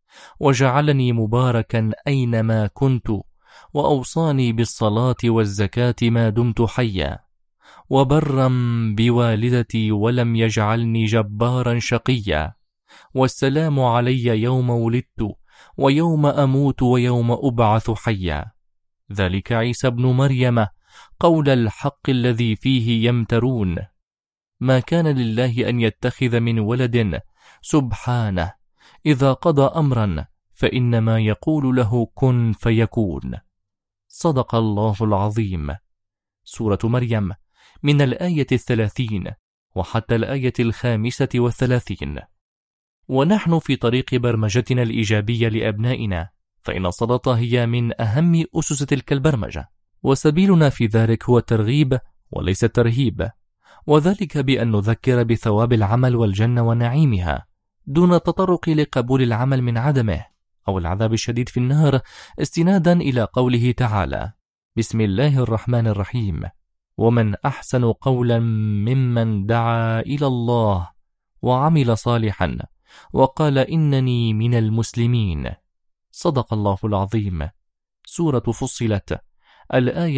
وجعلني مباركا أينما كنت وأوصاني بالصلاة والزكاة ما دمت حيا وبرا بوالدتي ولم يجعلني جبارا شقيا والسلام علي يوم ولدت ويوم أموت ويوم أبعث حيا. ذلك عيسى ابن مريم قول الحق الذي فيه يمترون. ما كان لله أن يتخذ من ولد سبحانه، إذا قضى أمرا فإنما يقول له كن فيكون. صدق الله العظيم. سورة مريم من الآية 30 وحتى الآية 35. ونحن في طريق برمجتنا الإيجابية لأبنائنا، فإن الصلاة هي من أهم أسس تلك البرمجة، وسبيلنا في ذلك هو الترغيب وليس الترهيب، وذلك بأن نذكر بثواب العمل والجنة ونعيمها دون التطرق لقبول العمل من عدمه أو العذاب الشديد في النار، استنادا إلى قوله تعالى: بسم الله الرحمن الرحيم: ومن أحسن قولا ممن دعا إلى الله وعمل صالحا وقال إنني من المسلمين. صدق الله العظيم. سورة فصلت الآية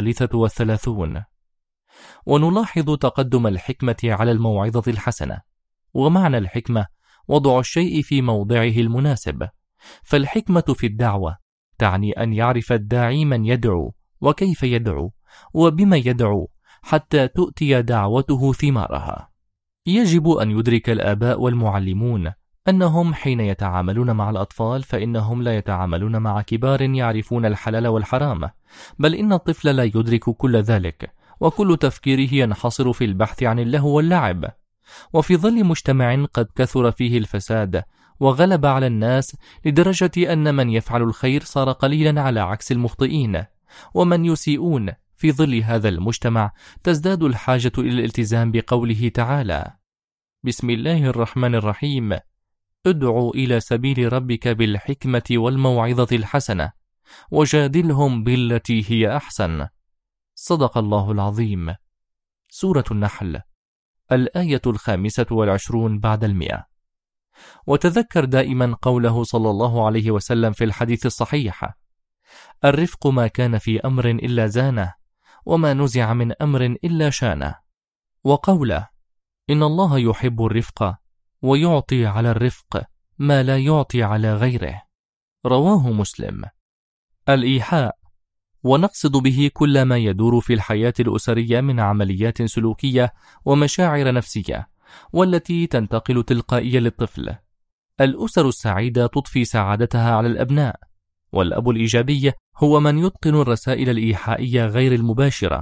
33. ونلاحظ تقدم الحكمة على الموعظة الحسنة. ومعنى الحكمة وضع الشيء في موضعه المناسب، فالحكمة في الدعوة تعني أن يعرف الداعي من يدعو وكيف يدعو وبما يدعو حتى تؤتي دعوته ثمارها. يجب أن يدرك الآباء والمعلمون أنهم حين يتعاملون مع الأطفال فإنهم لا يتعاملون مع كبار يعرفون الحلال والحرام، بل إن الطفل لا يدرك كل ذلك، وكل تفكيره ينحصر في البحث عن اللهو واللعب. وفي ظل مجتمع قد كثر فيه الفساد وغلب على الناس لدرجة أن من يفعل الخير صار قليلا على عكس المخطئين، ومن يسيئون، في ظل هذا المجتمع تزداد الحاجة إلى الالتزام بقوله تعالى: بسم الله الرحمن الرحيم: ادعوا إلى سبيل ربك بالحكمة والموعظة الحسنة وجادلهم بالتي هي أحسن. صدق الله العظيم. سورة النحل الآية 25 بعد 100. وتذكر دائما قوله صلى الله عليه وسلم في الحديث الصحيح: الرفق ما كان في أمر إلا زانه، وما نزع من أمر إلا شانه. وقوله: إن الله يحب الرفق ويعطي على الرفق ما لا يعطي على غيره. رواه مسلم. الإيحاء، ونقصد به كل ما يدور في الحياة الأسرية من عمليات سلوكية ومشاعر نفسية، والتي تنتقل تلقائيا للطفل. الأسر السعيدة تضفي سعادتها على الأبناء، والأب الإيجابي هو من يتقن الرسائل الإيحائية غير المباشرة،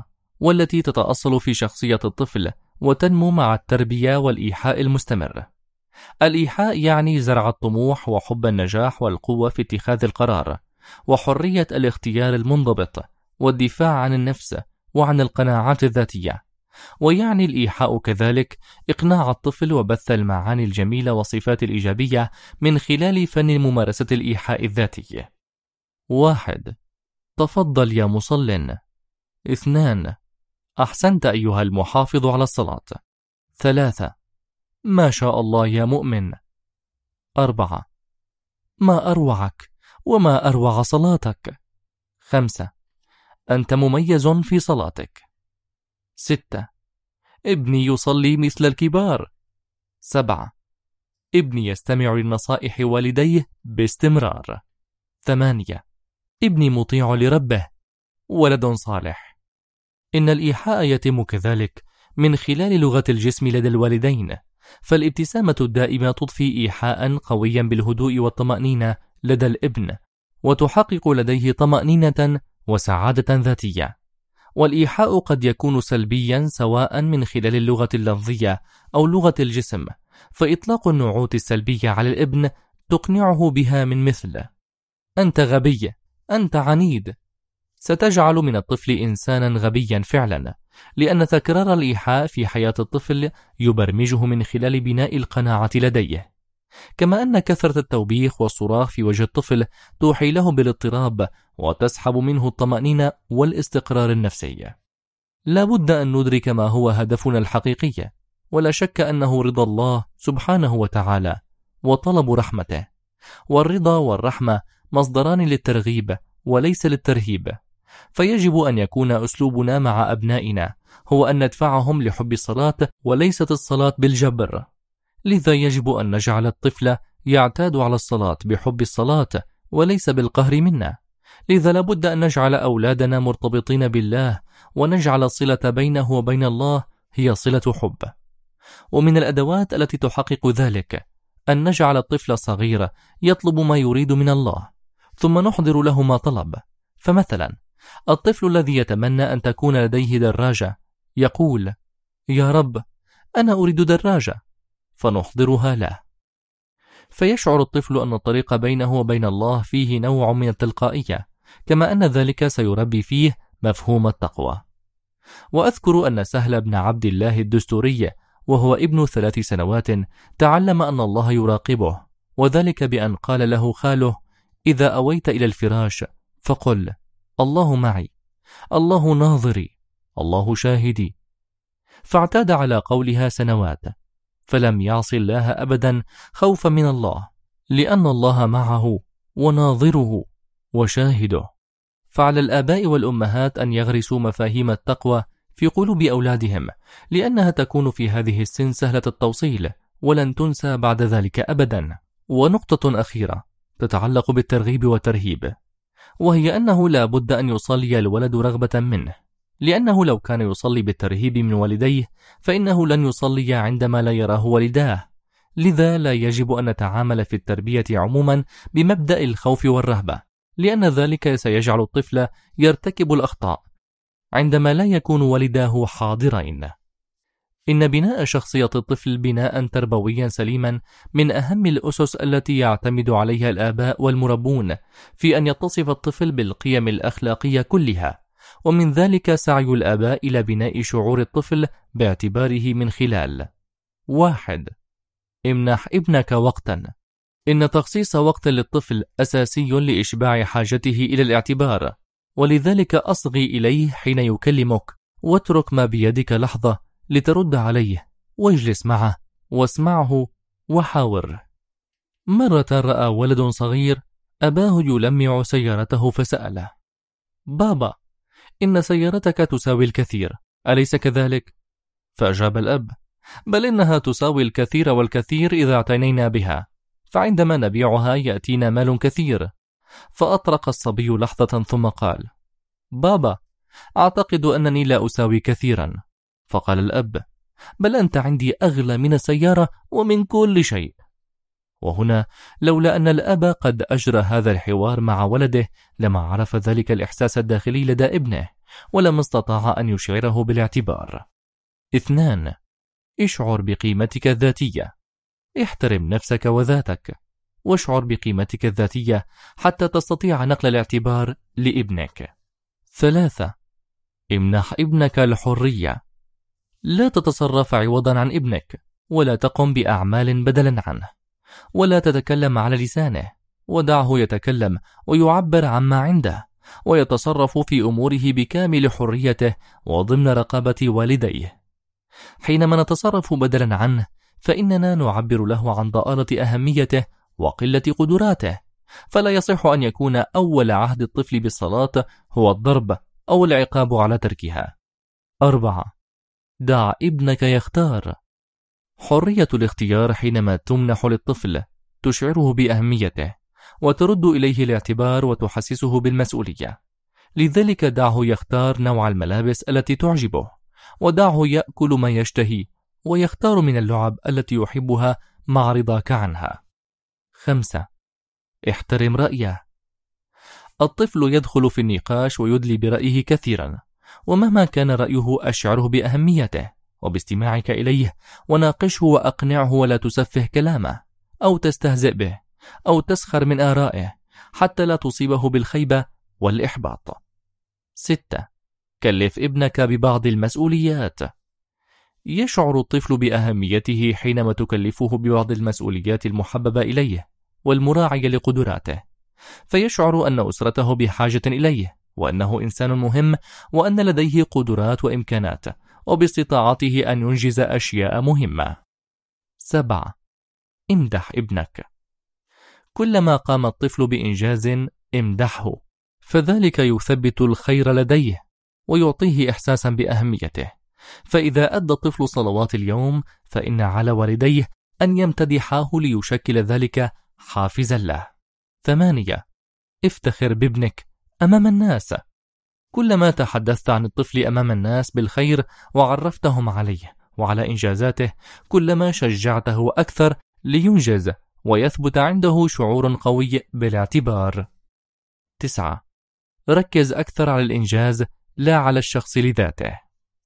والتي تتأصل في شخصية الطفل وتنمو مع التربية والإيحاء المستمر. الإيحاء يعني زرع الطموح وحب النجاح والقوة في اتخاذ القرار وحرية الاختيار المنضبط والدفاع عن النفس وعن القناعات الذاتية. ويعني الإيحاء كذلك إقناع الطفل وبث المعاني الجميلة والصفات الإيجابية من خلال فن ممارسة الإيحاء الذاتي. 1. تفضل يا مصل. 2. أحسنت أيها المحافظ على الصلاة. 3. ما شاء الله يا مؤمن. 4. ما أروعك وما أروع صلاتك. 5. أنت مميز في صلاتك. 6. ابني يصلي مثل الكبار. 7. ابني يستمع لنصائح والديه باستمرار. 8. ابني مطيع لربه، ولد صالح. إن الإيحاء يتم كذلك من خلال لغة الجسم لدى الوالدين، فالابتسامة الدائمة تضفي إيحاء قويا بالهدوء والطمأنينة لدى الابن، وتحقق لديه طمأنينة وسعادة ذاتية. والإيحاء قد يكون سلبيا سواء من خلال اللغة اللفظية أو لغة الجسم، فإطلاق النعوت السلبية على الابن تقنعه بها من مثل أنت غبي، أنت عنيد، ستجعل من الطفل إنسانا غبيا فعلا، لأن تكرار الإيحاء في حياة الطفل يبرمجه من خلال بناء القناعة لديه. كما أن كثرة التوبيخ والصراخ في وجه الطفل توحي له بالاضطراب وتسحب منه الطمأنينة والاستقرار النفسي. لا بد أن ندرك ما هو هدفنا الحقيقي، ولا شك أنه رضا الله سبحانه وتعالى وطلب رحمته. والرضا والرحمة مصدران للترغيب وليس للترهيب، فيجب أن يكون أسلوبنا مع أبنائنا هو أن ندفعهم لحب الصلاة وليست الصلاة بالجبر. لذا يجب أن نجعل الطفل يعتاد على الصلاة بحب الصلاة وليس بالقهر منا. لذا لابد أن نجعل أولادنا مرتبطين بالله، ونجعل الصلة بينه وبين الله هي صلة حب. ومن الأدوات التي تحقق ذلك أن نجعل الطفل صغير يطلب ما يريد من الله، ثم نحضر له ما طلب. فمثلا الطفل الذي يتمنى أن تكون لديه دراجة يقول: يا رب أنا أريد دراجة، فنحضرها له. فيشعر الطفل أن الطريق بينه وبين الله فيه نوع من التلقائية، كما أن ذلك سيربي فيه مفهوم التقوى. وأذكر أن سهل بن عبد الله الدستوري وهو ابن 3 سنوات تعلم أن الله يراقبه، وذلك بأن قال له خاله: إذا أويت إلى الفراش فقل: الله معي، الله ناظري، الله شاهدي. فاعتاد على قولها سنوات، فلم يعص الله أبدا خوفا من الله، لأن الله معه وناظره وشاهده. فعلى الآباء والأمهات أن يغرسوا مفاهيم التقوى في قلوب أولادهم، لأنها تكون في هذه السن سهلة التوصيل ولن تنسى بعد ذلك أبدا. ونقطة أخيرة تتعلق بالترغيب والترهيب، وهي أنه لا بد أن يصلي الولد رغبة منه، لأنه لو كان يصلي بالترهيب من والديه فإنه لن يصلي عندما لا يراه والداه. لذا لا يجب أن نتعامل في التربية عموما بمبدأ الخوف والرهبة، لأن ذلك سيجعل الطفل يرتكب الأخطاء عندما لا يكون والداه حاضرين. إن بناء شخصية الطفل بناء تربويا سليما من أهم الأسس التي يعتمد عليها الآباء والمربون في أن يتصف الطفل بالقيم الأخلاقية كلها، ومن ذلك سعي الآباء إلى بناء شعور الطفل باعتباره من خلال: 1. امنح ابنك وقتا. إن تخصيص وقت للطفل أساسي لإشباع حاجته إلى الاعتبار، ولذلك أصغي إليه حين يكلمك، واترك ما بيدك لحظة لترد عليه، واجلس معه واسمعه وحاوره. مرة رأى ولد صغير أباه يلمع سيارته فسأله: بابا، إن سيارتك تساوي الكثير، أليس كذلك؟ فأجاب الأب: بل إنها تساوي الكثير والكثير إذا اعتنينا بها، فعندما نبيعها يأتينا مال كثير. فأطرق الصبي لحظة ثم قال: بابا، أعتقد أنني لا أساوي كثيرا. فقال الأب: بل أنت عندي أغلى من السيارة ومن كل شيء. وهنا لولا أن الأب قد أجرى هذا الحوار مع ولده لما عرف ذلك الإحساس الداخلي لدى ابنه، ولما استطاع أن يشعره بالاعتبار. 2. اشعر بقيمتك الذاتية. احترم نفسك وذاتك، واشعر بقيمتك الذاتية حتى تستطيع نقل الاعتبار لابنك. 3. امنح ابنك الحرية. لا تتصرف عوضا عن ابنك، ولا تقم بأعمال بدلا عنه، ولا تتكلم على لسانه، ودعه يتكلم ويعبر عما عنده، ويتصرف في أموره بكامل حريته وضمن رقابة والديه. حينما نتصرف بدلا عنه فإننا نعبر له عن ضآلة أهميته وقلة قدراته، فلا يصح أن يكون أول عهد الطفل بالصلاة هو الضرب أو العقاب على تركها. 4. دع ابنك يختار. حرية الاختيار حينما تمنح للطفل تشعره بأهميته، وترد إليه الاعتبار وتحسسه بالمسؤولية. لذلك دعه يختار نوع الملابس التي تعجبه، ودعه يأكل ما يشتهي، ويختار من اللعب التي يحبها مع رضاك عنها. 5. احترم رأيه. الطفل يدخل في النقاش ويدلي برأيه كثيرا، ومهما كان رأيه أشعره بأهميته وباستماعك إليه، وناقشه وأقنعه، ولا تسفه كلامه أو تستهزئ به أو تسخر من آرائه حتى لا تصيبه بالخيبة والإحباط. 6. كلف ابنك ببعض المسؤوليات. يشعر الطفل بأهميته حينما تكلفه ببعض المسؤوليات المحببة إليه والمراعية لقدراته، فيشعر أن أسرته بحاجة إليه، وأنه إنسان مهم، وأن لديه قدرات وإمكانات، وباستطاعته أن ينجز أشياء مهمة. 7. امدح ابنك. كلما قام الطفل بإنجاز امدحه، فذلك يثبت الخير لديه ويعطيه إحساسا بأهميته. فإذا أدى الطفل صلوات اليوم فإن على والديه أن يمتدحاه ليشكل ذلك حافزا له. 8. افتخر بابنك أمام الناس. كلما تحدثت عن الطفل أمام الناس بالخير وعرفتهم عليه وعلى إنجازاته، كلما شجعته أكثر لينجز ويثبت عنده شعور قوي بالاعتبار. 9. ركز أكثر على الإنجاز لا على الشخص لذاته.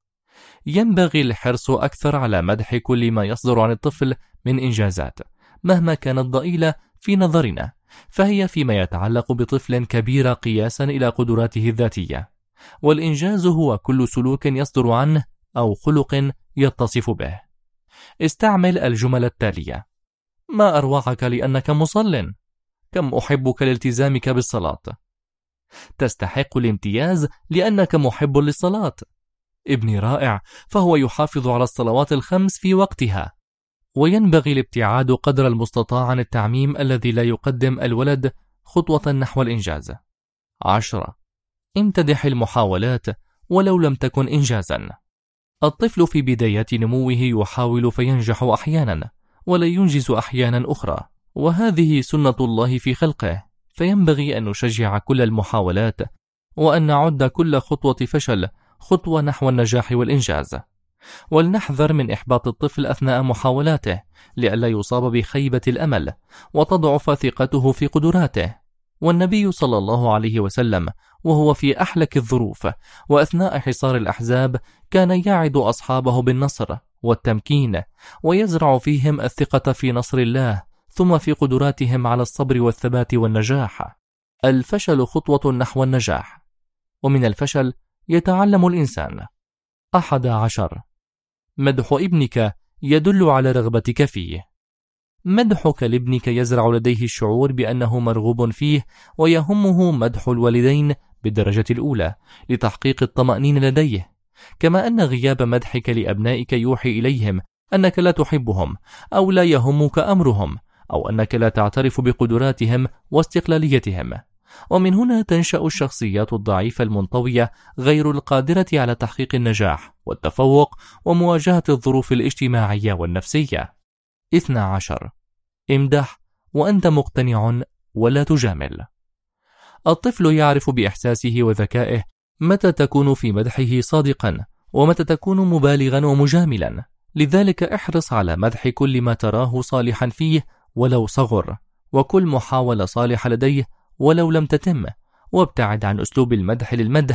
ينبغي الحرص أكثر على مدح كل ما يصدر عن الطفل من إنجازات، مهما كانت ضئيلة في نظرنا، فهي فيما يتعلق بطفل كبير قياسا إلى قدراته الذاتية. والإنجاز هو كل سلوك يصدر عنه أو خلق يتصف به. استعمل الجمل التالية: ما أروعك لأنك مصل، كم أحبك لالتزامك بالصلاة، تستحق الامتياز لأنك محب للصلاة، ابني رائع فهو يحافظ على الصلوات الخمس في وقتها. وينبغي الابتعاد قدر المستطاع عن التعميم الذي لا يقدم الولد خطوة نحو الإنجاز. 10. امتدح المحاولات ولو لم تكن إنجازا. الطفل في بدايات نموه يحاول فينجح أحيانا ولا ينجز أحيانا أخرى، وهذه سنة الله في خلقه، فينبغي أن نشجع كل المحاولات وأن نعد كل خطوة فشل خطوة نحو النجاح والإنجاز. ولنحذر من إحباط الطفل أثناء محاولاته لئلا يصاب بخيبة الأمل وتضعف ثقته في قدراته. والنبي صلى الله عليه وسلم وهو في أحلك الظروف وأثناء حصار الأحزاب كان يعد أصحابه بالنصر والتمكين، ويزرع فيهم الثقة في نصر الله ثم في قدراتهم على الصبر والثبات والنجاح. الفشل خطوة نحو النجاح، ومن الفشل يتعلم الإنسان. 11. مدح ابنك يدل على رغبتك فيه. مدحك لابنك يزرع لديه الشعور بأنه مرغوب فيه، ويهمه مدح الوالدين بالدرجة الأولى لتحقيق الطمأنينة لديه، كما أن غياب مدحك لأبنائك يوحي إليهم أنك لا تحبهم أو لا يهمك أمرهم، أو أنك لا تعترف بقدراتهم واستقلاليتهم. ومن هنا تنشأ الشخصيات الضعيفة المنطوية غير القادرة على تحقيق النجاح والتفوق ومواجهة الظروف الاجتماعية والنفسية. 12. امدح وأنت مقتنع ولا تجامل. الطفل يعرف بإحساسه وذكائه متى تكون في مدحه صادقا ومتى تكون مبالغا ومجاملا، لذلك احرص على مدح كل ما تراه صالحا فيه ولو صغر، وكل محاولة صالحة لديه ولو لم تتم، وابتعد عن أسلوب المدح للمدح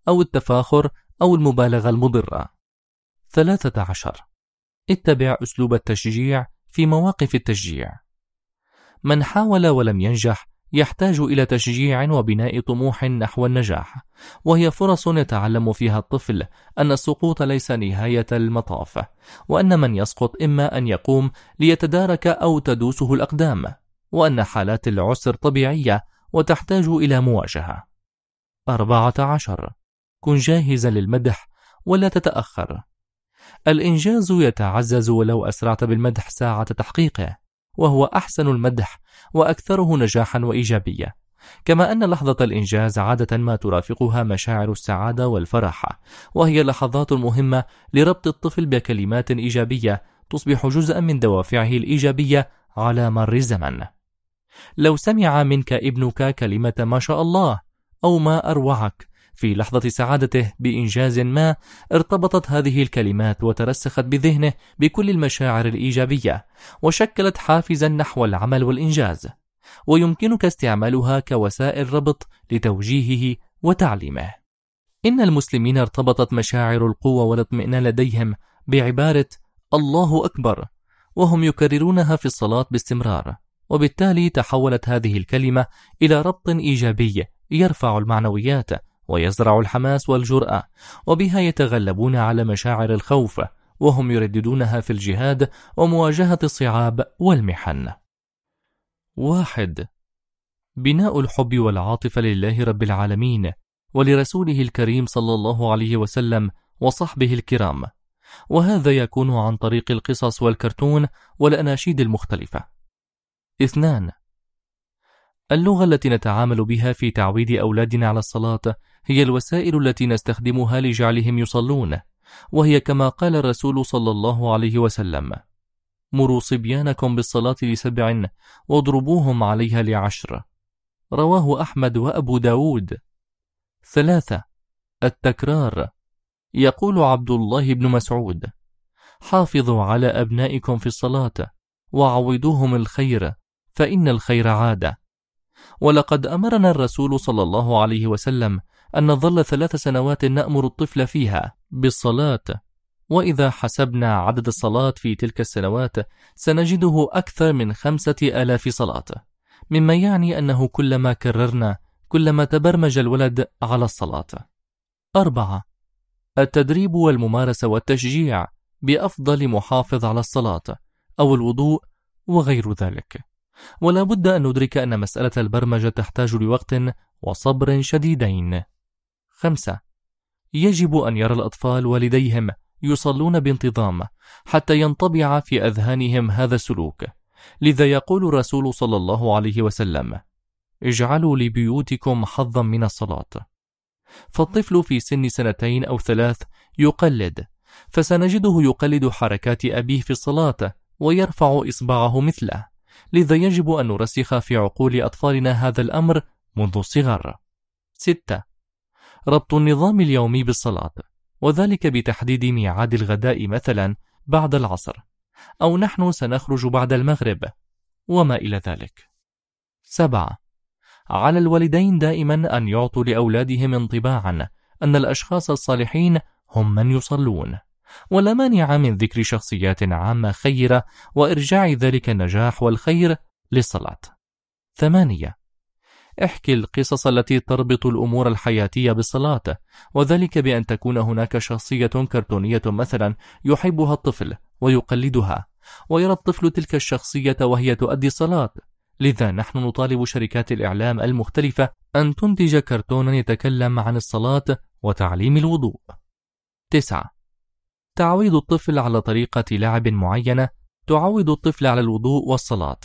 أو التفاخر أو المبالغة المضرة. 13. اتبع أسلوب التشجيع في مواقف التشجيع. من حاول ولم ينجح يحتاج إلى تشجيع وبناء طموح نحو النجاح، وهي فرص يتعلم فيها الطفل أن السقوط ليس نهاية المطاف، وأن من يسقط إما أن يقوم ليتدارك أو تدوسه الأقدام، وأن حالات العسر طبيعية وتحتاج إلى مواجهة. 14. كن جاهزا للمدح ولا تتأخر. الإنجاز يتعزز ولو أسرعت بالمدح ساعة تحقيقه، وهو أحسن المدح وأكثره نجاحا وإيجابية، كما أن لحظة الإنجاز عادة ما ترافقها مشاعر السعادة والفرح، وهي لحظات مهمة لربط الطفل بكلمات إيجابية تصبح جزءا من دوافعه الإيجابية على مر الزمن. لو سمع منك ابنك كلمة ما شاء الله أو ما أروعك في لحظة سعادته بإنجاز ما، ارتبطت هذه الكلمات وترسخت بذهنه بكل المشاعر الإيجابية، وشكلت حافزا نحو العمل والإنجاز، ويمكنك استعمالها كوسائل ربط لتوجيهه وتعليمه. إن المسلمين ارتبطت مشاعر القوة والاطمئنان لديهم بعبارة الله أكبر، وهم يكررونها في الصلاة باستمرار، وبالتالي تحولت هذه الكلمة إلى ربط إيجابي يرفع المعنويات ويزرع الحماس والجرأة، وبها يتغلبون على مشاعر الخوف، وهم يرددونها في الجهاد ومواجهة الصعاب والمحن. 1. بناء الحب والعاطفة لله رب العالمين ولرسوله الكريم صلى الله عليه وسلم وصحبه الكرام، وهذا يكون عن طريق القصص والكرتون والأناشيد المختلفة. 2. اللغة التي نتعامل بها في تعويد أولادنا على الصلاة هي الوسائل التي نستخدمها لجعلهم يصلون، وهي كما قال الرسول صلى الله عليه وسلم: مروا صبيانكم بالصلاة ل7 واضربوهم عليها ل10. رواه أحمد وأبو داود. 3. التكرار. يقول عبد الله بن مسعود: حافظوا على أبنائكم في الصلاة وعودوهم الخير فإن الخير عادة. ولقد أمرنا الرسول صلى الله عليه وسلم أن نظل 3 سنوات نأمر الطفل فيها بالصلاة، وإذا حسبنا عدد الصلاة في تلك السنوات سنجده أكثر من 5000 صلاة، مما يعني أنه كلما كررنا كلما تبرمج الولد على الصلاة. 4. التدريب والممارسة والتشجيع بأفضل محافظ على الصلاة أو الوضوء وغير ذلك. ولا بد أن ندرك أن مسألة البرمجة تحتاج لوقت وصبر شديدين. 5. يجب أن يرى الأطفال والديهم يصلون بانتظام حتى ينطبع في أذهانهم هذا السلوك، لذا يقول الرسول صلى الله عليه وسلم: اجعلوا لبيوتكم حظا من الصلاة. فالطفل في سن 2 أو 3 يقلد، فسنجده يقلد حركات أبيه في الصلاة ويرفع إصبعه مثله، لذا يجب أن نرسخ في عقول أطفالنا هذا الأمر منذ الصغر. 6. ربط النظام اليومي بالصلاة، وذلك بتحديد ميعاد الغداء مثلا بعد العصر، أو نحن سنخرج بعد المغرب وما إلى ذلك. 7. على الوالدين دائما أن يعطوا لأولادهم انطباعا أن الأشخاص الصالحين هم من يصلون، ولا مانع من ذكر شخصيات عامة خيرة وإرجاع ذلك النجاح والخير للصلاة. 8. احكي القصص التي تربط الأمور الحياتية بالصلاة، وذلك بأن تكون هناك شخصية كرتونية مثلا يحبها الطفل ويقلدها، ويرى الطفل تلك الشخصية وهي تؤدي الصلاة، لذا نحن نطالب شركات الإعلام المختلفة أن تنتج كرتونا يتكلم عن الصلاة وتعليم الوضوء. 9. تعويد الطفل على طريقة لعب معينة تعود الطفل على الوضوء والصلاة.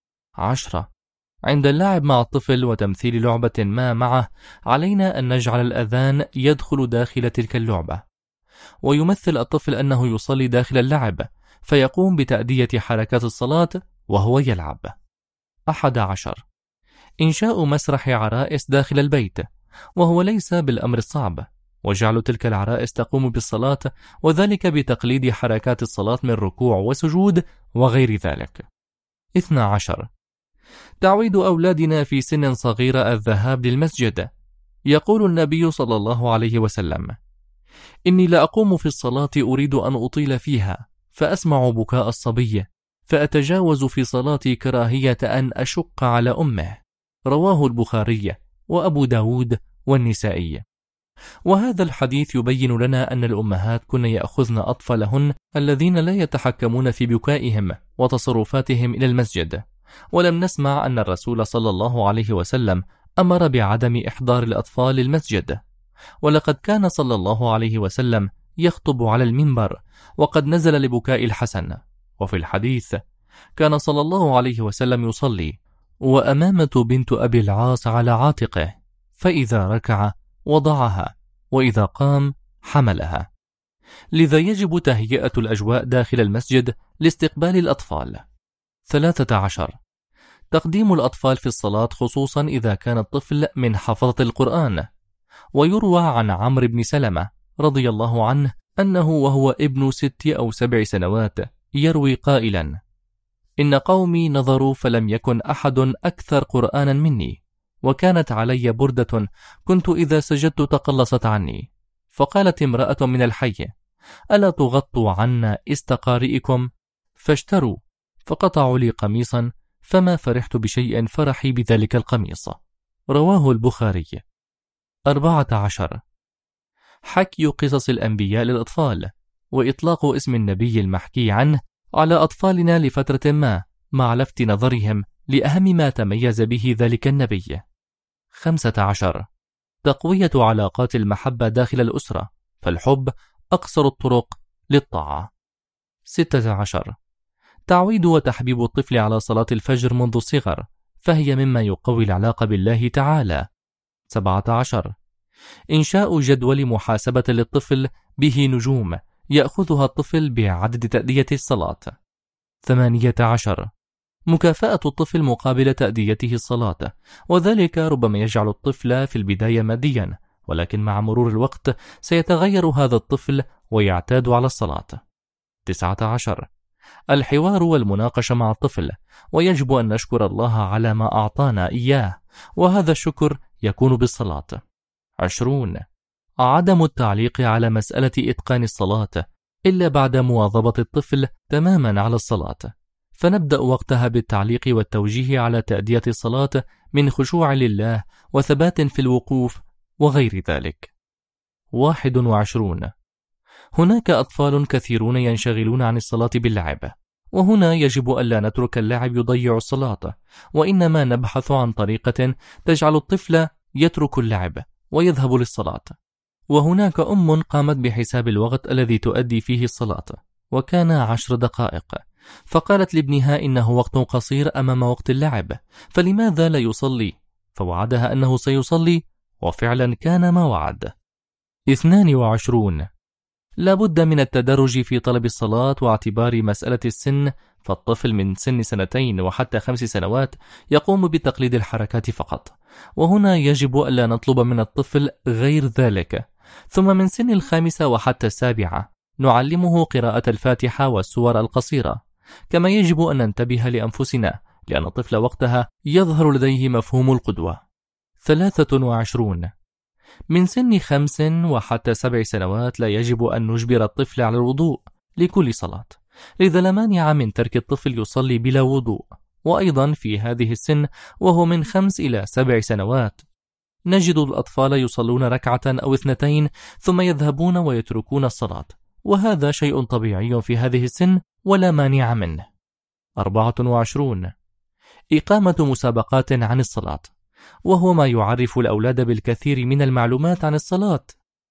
10. عند اللعب مع الطفل وتمثيل لعبة ما معه، علينا أن نجعل الأذان يدخل داخل تلك اللعبة، ويمثل الطفل أنه يصلي داخل اللعب، فيقوم بتأدية حركات الصلاة وهو يلعب. 11. إنشاء مسرح عرائس داخل البيت، وهو ليس بالأمر الصعب، وجعل تلك العرائس تقوم بالصلاة، وذلك بتقليد حركات الصلاة من ركوع وسجود وغير ذلك. 12. تعويد أولادنا في سن صغيرة الذهاب للمسجد، يقول النبي صلى الله عليه وسلم: إني لأقوم في الصلاة أريد أن أطيل فيها، فأسمع بكاء الصبي، فأتجاوز في صلاتي كراهية أن أشق على أمه. رواه البخاري وأبو داود والنسائي. وهذا الحديث يبين لنا أن الأمهات كن يأخذن أطفالهن الذين لا يتحكمون في بكائهم وتصرفاتهم إلى المسجد، ولم نسمع أن الرسول صلى الله عليه وسلم أمر بعدم إحضار الأطفال للمسجد. ولقد كان صلى الله عليه وسلم يخطب على المنبر وقد نزل لبكاء الحسن. وفي الحديث: كان صلى الله عليه وسلم يصلي وأمامة بنت أبي العاص على عاتقه، فإذا ركع وضعها، وإذا قام حملها. لذا يجب تهيئة الأجواء داخل المسجد لاستقبال الأطفال. 13. تقديم الأطفال في الصلاة، خصوصا إذا كان الطفل من حفظة القرآن. ويروى عن عمرو بن سلمة رضي الله عنه أنه وهو ابن 6 أو 7 سنوات يروي قائلا: إن قومي نظروا فلم يكن أحد أكثر قرآنا مني، وكانت علي بردة كنت إذا سجدت تقلصت عني، فقالت امرأة من الحي: ألا تغطوا عنا استقارئكم؟ فاشتروا، فقطعوا لي قميصا، فما فرحت بشيء فرحي بذلك القميص. رواه البخاري. 14. حكي قصص الأنبياء للأطفال، وإطلاق اسم النبي المحكي عنه على أطفالنا لفترة ما، مع لفت نظرهم لأهم ما تميز به ذلك النبي. 15. تقوية علاقات المحبة داخل الأسرة، فالحب أقصر الطرق للطاعة. 16. تعويد وتحبيب الطفل على صلاة الفجر منذ الصغر، فهي مما يقوي العلاقة بالله تعالى. 17. إنشاء جدول محاسبة للطفل به نجوم يأخذها الطفل بعدد تأدية الصلاة. 18. مكافأة الطفل مقابل تأديته الصلاة، وذلك ربما يجعل الطفل في البداية ماديا، ولكن مع مرور الوقت سيتغير هذا الطفل ويعتاد على الصلاة. 19. الحوار والمناقشة مع الطفل، ويجب أن نشكر الله على ما أعطانا إياه، وهذا الشكر يكون بالصلاة. 20. عدم التعليق على مسألة إتقان الصلاة إلا بعد مواظبة الطفل تماما على الصلاة، فنبدأ وقتها بالتعليق والتوجيه على تأدية الصلاة من خشوع لله وثبات في الوقوف وغير ذلك. 21. هناك أطفال كثيرون ينشغلون عن الصلاة باللعب، وهنا يجب ألا نترك اللعب يضيع الصلاة، وإنما نبحث عن طريقة تجعل الطفل يترك اللعب ويذهب للصلاة. وهناك أم قامت بحساب الوقت الذي تؤدي فيه الصلاة، وكان 10 دقائق، فقالت لابنها إنه وقت قصير أمام وقت اللعب، فلماذا لا يصلي؟ فوعدها أنه سيصلي، وفعلا كان ما وعد. 22. لا بد من التدرج في طلب الصلاة واعتبار مسألة السن، فالطفل من سن 2 وحتى 5 سنوات يقوم بتقليد الحركات فقط، وهنا يجب ألا نطلب من الطفل غير ذلك. ثم من سن 5 وحتى 7 نعلمه قراءة الفاتحة والسور القصيرة، كما يجب أن ننتبه لأنفسنا، لأن الطفل وقتها يظهر لديه مفهوم القدوة. 23. من سن 5 وحتى 7 سنوات لا يجب أن نجبر الطفل على الوضوء لكل صلاة، لذا لا مانع من ترك الطفل يصلي بلا وضوء. وأيضا في هذه السن وهو من 5 إلى 7 سنوات نجد الأطفال يصلون ركعة أو 2 ثم يذهبون ويتركون الصلاة، وهذا شيء طبيعي في هذه السن ولا مانع منه. 24. إقامة مسابقات عن الصلاة، وهو ما يعرف الأولاد بالكثير من المعلومات عن الصلاة.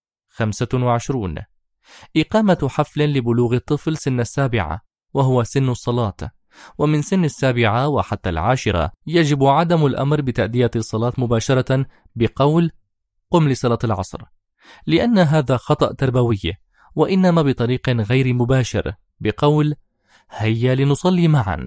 25. إقامة حفل لبلوغ الطفل سن 7 وهو سن الصلاة، ومن سن 7 وحتى 10 يجب عدم الأمر بتأدية الصلاة مباشرة بقول قم لصلاة العصر، لأن هذا خطأ تربوي، وإنما بطريق غير مباشر بقول هيا لنصلي معا.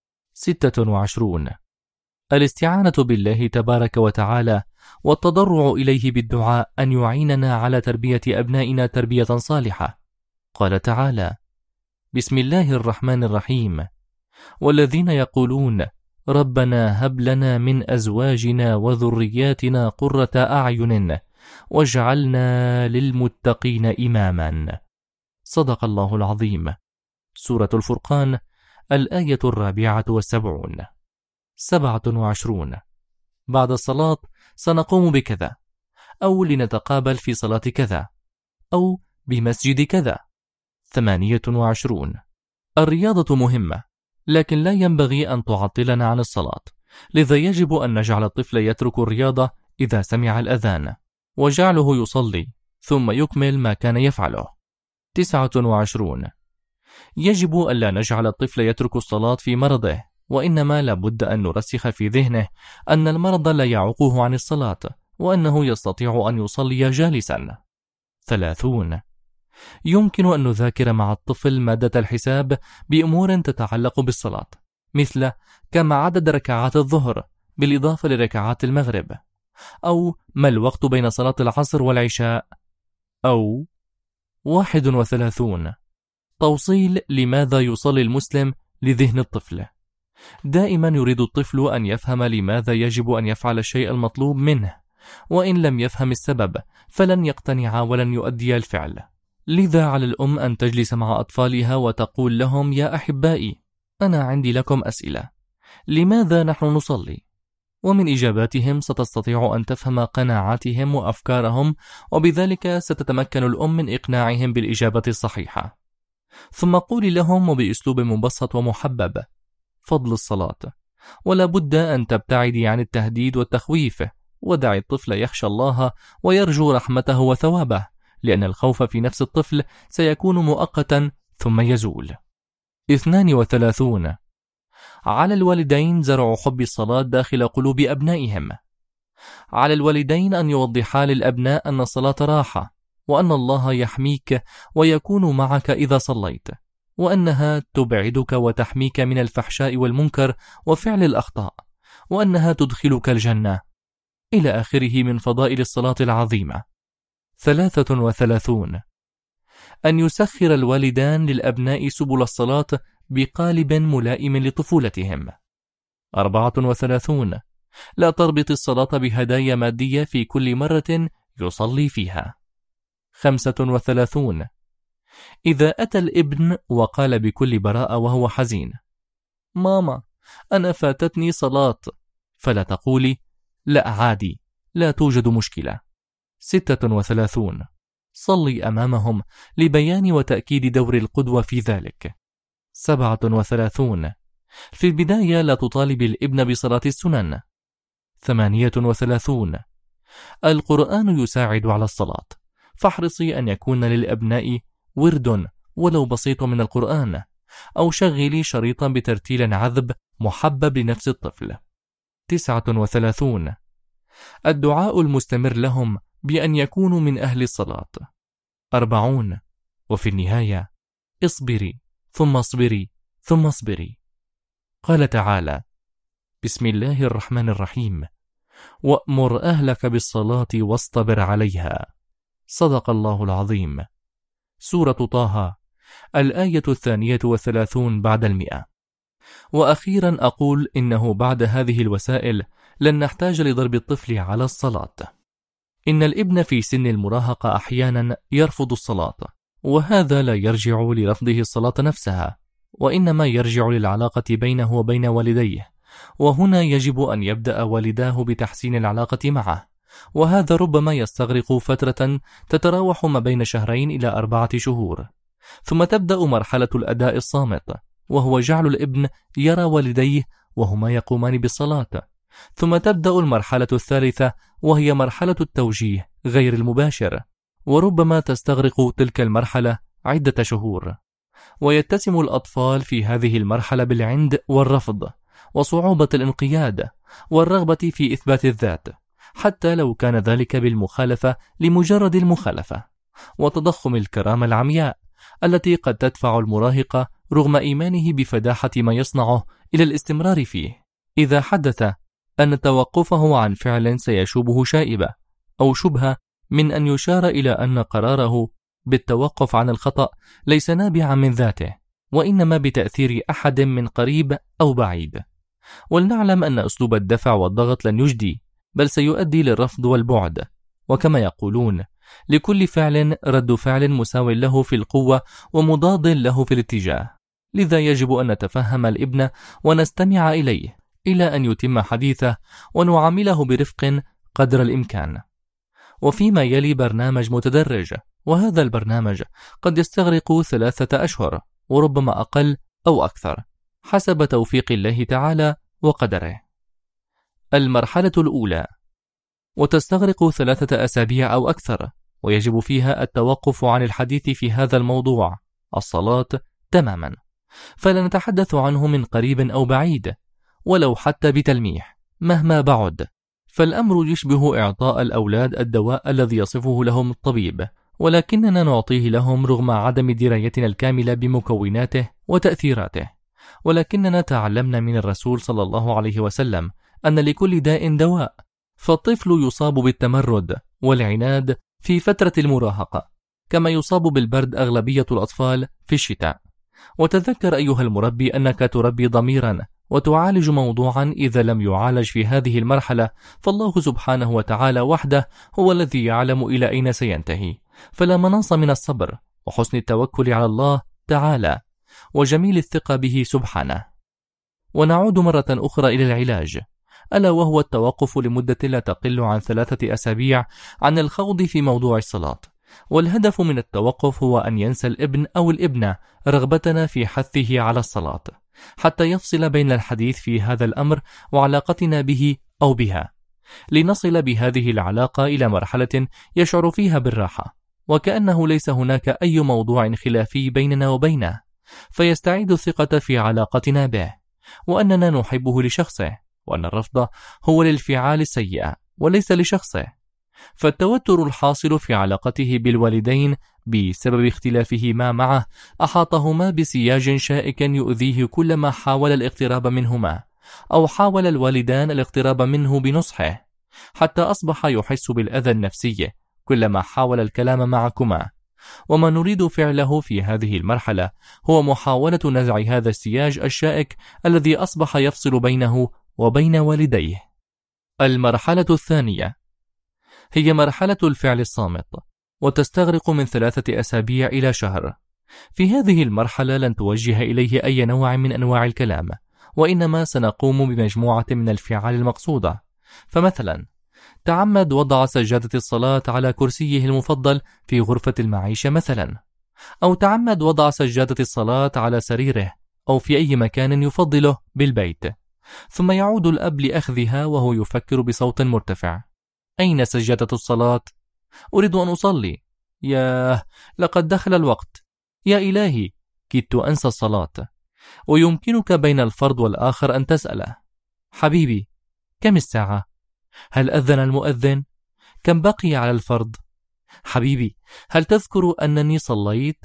26. الاستعانة بالله تبارك وتعالى والتضرع إليه بالدعاء أن يعيننا على تربية أبنائنا تربية صالحة. قال تعالى: بسم الله الرحمن الرحيم: والذين يقولون ربنا هب لنا من أزواجنا وذرياتنا قرة أعين واجعلنا للمتقين إماما. صدق الله العظيم. سورة الفرقان، الآية 74. 27. بعد الصلاة سنقوم بكذا، أو لنتقابل في صلاة كذا، أو بمسجد كذا. 28. الرياضة مهمة، لكن لا ينبغي أن تعطلنا عن الصلاة، لذا يجب أن نجعل الطفل يترك الرياضة إذا سمع الأذان، وجعله يصلي ثم يكمل ما كان يفعله. 29. يجب ألا نجعل الطفل يترك الصلاة في مرضه، وإنما لابد أن نرسخ في ذهنه أن المرض لا يعوقه عن الصلاة، وأنه يستطيع أن يصلي جالسا. 30. يمكن أن نذاكر مع الطفل مادة الحساب بأمور تتعلق بالصلاة، مثل كم عدد ركعات الظهر بالإضافة لركعات المغرب، أو ما الوقت بين صلاة العصر والعشاء، أو 31. توصيل لماذا يصلي المسلم لذهن الطفل. دائما يريد الطفل أن يفهم لماذا يجب أن يفعل الشيء المطلوب منه، وإن لم يفهم السبب فلن يقتنع ولن يؤدي الفعل. لذا على الأم أن تجلس مع أطفالها وتقول لهم: يا أحبائي، أنا عندي لكم أسئلة، لماذا نحن نصلي؟ ومن إجاباتهم ستستطيع أن تفهم قناعاتهم وأفكارهم، وبذلك ستتمكن الأم من إقناعهم بالإجابة الصحيحة. ثم قولي لهم وبأسلوب مبسط ومحبب فضل الصلاة، ولا بد أن تبتعدي عن التهديد والتخويف، ودعي الطفل يخشى الله ويرجو رحمته وثوابه، لأن الخوف في نفس الطفل سيكون مؤقتا ثم يزول. 32. على الوالدين زرع حب الصلاة داخل قلوب أبنائهم. على الوالدين أن يوضحا للأبناء أن الصلاة راحة، وأن الله يحميك ويكون معك إذا صليت، وأنها تبعدك وتحميك من الفحشاء والمنكر وفعل الأخطاء، وأنها تدخلك الجنة، إلى آخره من فضائل الصلاة العظيمة. 33. أن يسخر الوالدان للأبناء سبل الصلاة بقالب ملائم لطفولتهم. 34. لا تربط الصلاة بهدايا مادية في كل مرة يصلي فيها. 35. إذا أتى الابن وقال بكل براءة وهو حزين: ماما، أنا فاتتني صلاة، فلا تقولي: لا عادي، لا توجد مشكلة. 36. صلي أمامهم لبيان وتأكيد دور القدوة في ذلك. 37. في البداية لا تطالب الابن بصلاة السنن. 38. القرآن يساعد على الصلاة، فاحرصي أن يكون للأبناء ورد ولو بسيط من القرآن، أو شغلي شريطا بترتيل عذب محبب لنفس الطفل. 39. الدعاء المستمر لهم بأن يكونوا من أهل الصلاة. 40. وفي النهاية: اصبري ثم اصبري ثم اصبري. قال تعالى: بسم الله الرحمن الرحيم: وأمر أهلك بالصلاة واصطبر عليها. صدق الله العظيم. سورة طه، الآية 32 بعد 100. وأخيرا أقول إنه بعد هذه الوسائل لن نحتاج لضرب الطفل على الصلاة. إن الابن في سن المراهقة أحيانا يرفض الصلاة، وهذا لا يرجع لرفضه الصلاة نفسها، وإنما يرجع للعلاقة بينه وبين والديه، وهنا يجب أن يبدأ والداه بتحسين العلاقة معه، وهذا ربما يستغرق فترة تتراوح ما بين 2 إلى 4 شهور، ثم تبدأ مرحلة الأداء الصامت، وهو جعل الابن يرى والديه وهما يقومان بالصلاة، ثم تبدأ المرحلة الثالثة وهي مرحلة التوجيه غير المباشر، وربما تستغرق تلك المرحلة عدة شهور، ويتسم الأطفال في هذه المرحلة بالعند والرفض وصعوبة الانقياد والرغبة في إثبات الذات، حتى لو كان ذلك بالمخالفة لمجرد المخالفة، وتضخم الكرامة العمياء التي قد تدفع المراهق رغم إيمانه بفداحة ما يصنعه إلى الاستمرار فيه، إذا حدث أن توقفه عن فعل سيشوبه شائبة أو شبهة من أن يشار إلى أن قراره بالتوقف عن الخطأ ليس نابعا من ذاته، وإنما بتأثير أحد من قريب أو بعيد، ولنعلم أن أسلوب الدفع والضغط لن يجدي، بل سيؤدي للرفض والبعد. وكما يقولون: لكل فعل رد فعل مساو له في القوة ومضاد له في الاتجاه. لذا يجب أن نتفهم الابن ونستمع إليه إلى أن يتم حديثه ونعامله برفق قدر الإمكان. وفيما يلي برنامج متدرج، وهذا البرنامج قد يستغرق 3 أشهر وربما أقل أو أكثر حسب توفيق الله تعالى وقدره. المرحلة الأولى، وتستغرق 3 أسابيع أو أكثر، ويجب فيها التوقف عن الحديث في هذا الموضوع، الصلاة، تماما، فلا نتحدث عنه من قريب أو بعيد، ولو حتى بتلميح مهما بعد. فالأمر يشبه إعطاء الأولاد الدواء الذي يصفه لهم الطبيب، ولكننا نعطيه لهم رغم عدم درايتنا الكاملة بمكوناته وتأثيراته. ولكننا تعلمنا من الرسول صلى الله عليه وسلم أن لكل داء دواء، فالطفل يصاب بالتمرد والعناد في فترة المراهقة، كما يصاب بالبرد أغلبية الأطفال في الشتاء. وتذكر أيها المربي أنك تربي ضميرا وتعالج موضوعا إذا لم يعالج في هذه المرحلة، فالله سبحانه وتعالى وحده هو الذي يعلم إلى أين سينتهي. فلا مناص من الصبر وحسن التوكل على الله تعالى وجميل الثقة به سبحانه. ونعود مرة أخرى إلى العلاج، ألا وهو التوقف لمدة لا تقل عن 3 أسابيع عن الخوض في موضوع الصلاة. والهدف من التوقف هو أن ينسى الابن أو الابنة رغبتنا في حثه على الصلاة، حتى يفصل بين الحديث في هذا الأمر وعلاقتنا به أو بها، لنصل بهذه العلاقة إلى مرحلة يشعر فيها بالراحة، وكأنه ليس هناك أي موضوع خلافي بيننا وبينه، فيستعيد الثقة في علاقتنا به، وأننا نحبه لشخصه، وأن الرفض هو للفعال السيئة وليس لشخصه. فالتوتر الحاصل في علاقته بالوالدين بسبب اختلافهما معه أحاطهما بسياج شائك يؤذيه كلما حاول الاقتراب منهما، أو حاول الوالدان الاقتراب منه بنصحه، حتى أصبح يحس بالأذى النفسي كلما حاول الكلام معكما. وما نريد فعله في هذه المرحلة هو محاولة نزع هذا السياج الشائك الذي أصبح يفصل بينه وبين والديه. المرحلة الثانية هي مرحلة الفعل الصامت، وتستغرق من 3 أسابيع إلى شهر. في هذه المرحلة لن توجه إليه أي نوع من أنواع الكلام، وإنما سنقوم بمجموعة من الفعال المقصودة. فمثلا تعمد وضع سجادة الصلاة على كرسيه المفضل في غرفة المعيشة مثلا، أو تعمد وضع سجادة الصلاة على سريره أو في أي مكان يفضله بالبيت. ثم يعود الأب لأخذها وهو يفكر بصوت مرتفع: أين سجادة الصلاة؟ أريد أن أصلي. ياه، لقد دخل الوقت. يا إلهي، كدت أنسى الصلاة. ويمكنك بين الفرد والآخر أن تسأله: حبيبي، كم الساعة؟ هل أذن المؤذن؟ كم بقي على الفرض؟ حبيبي، هل تذكر أنني صليت؟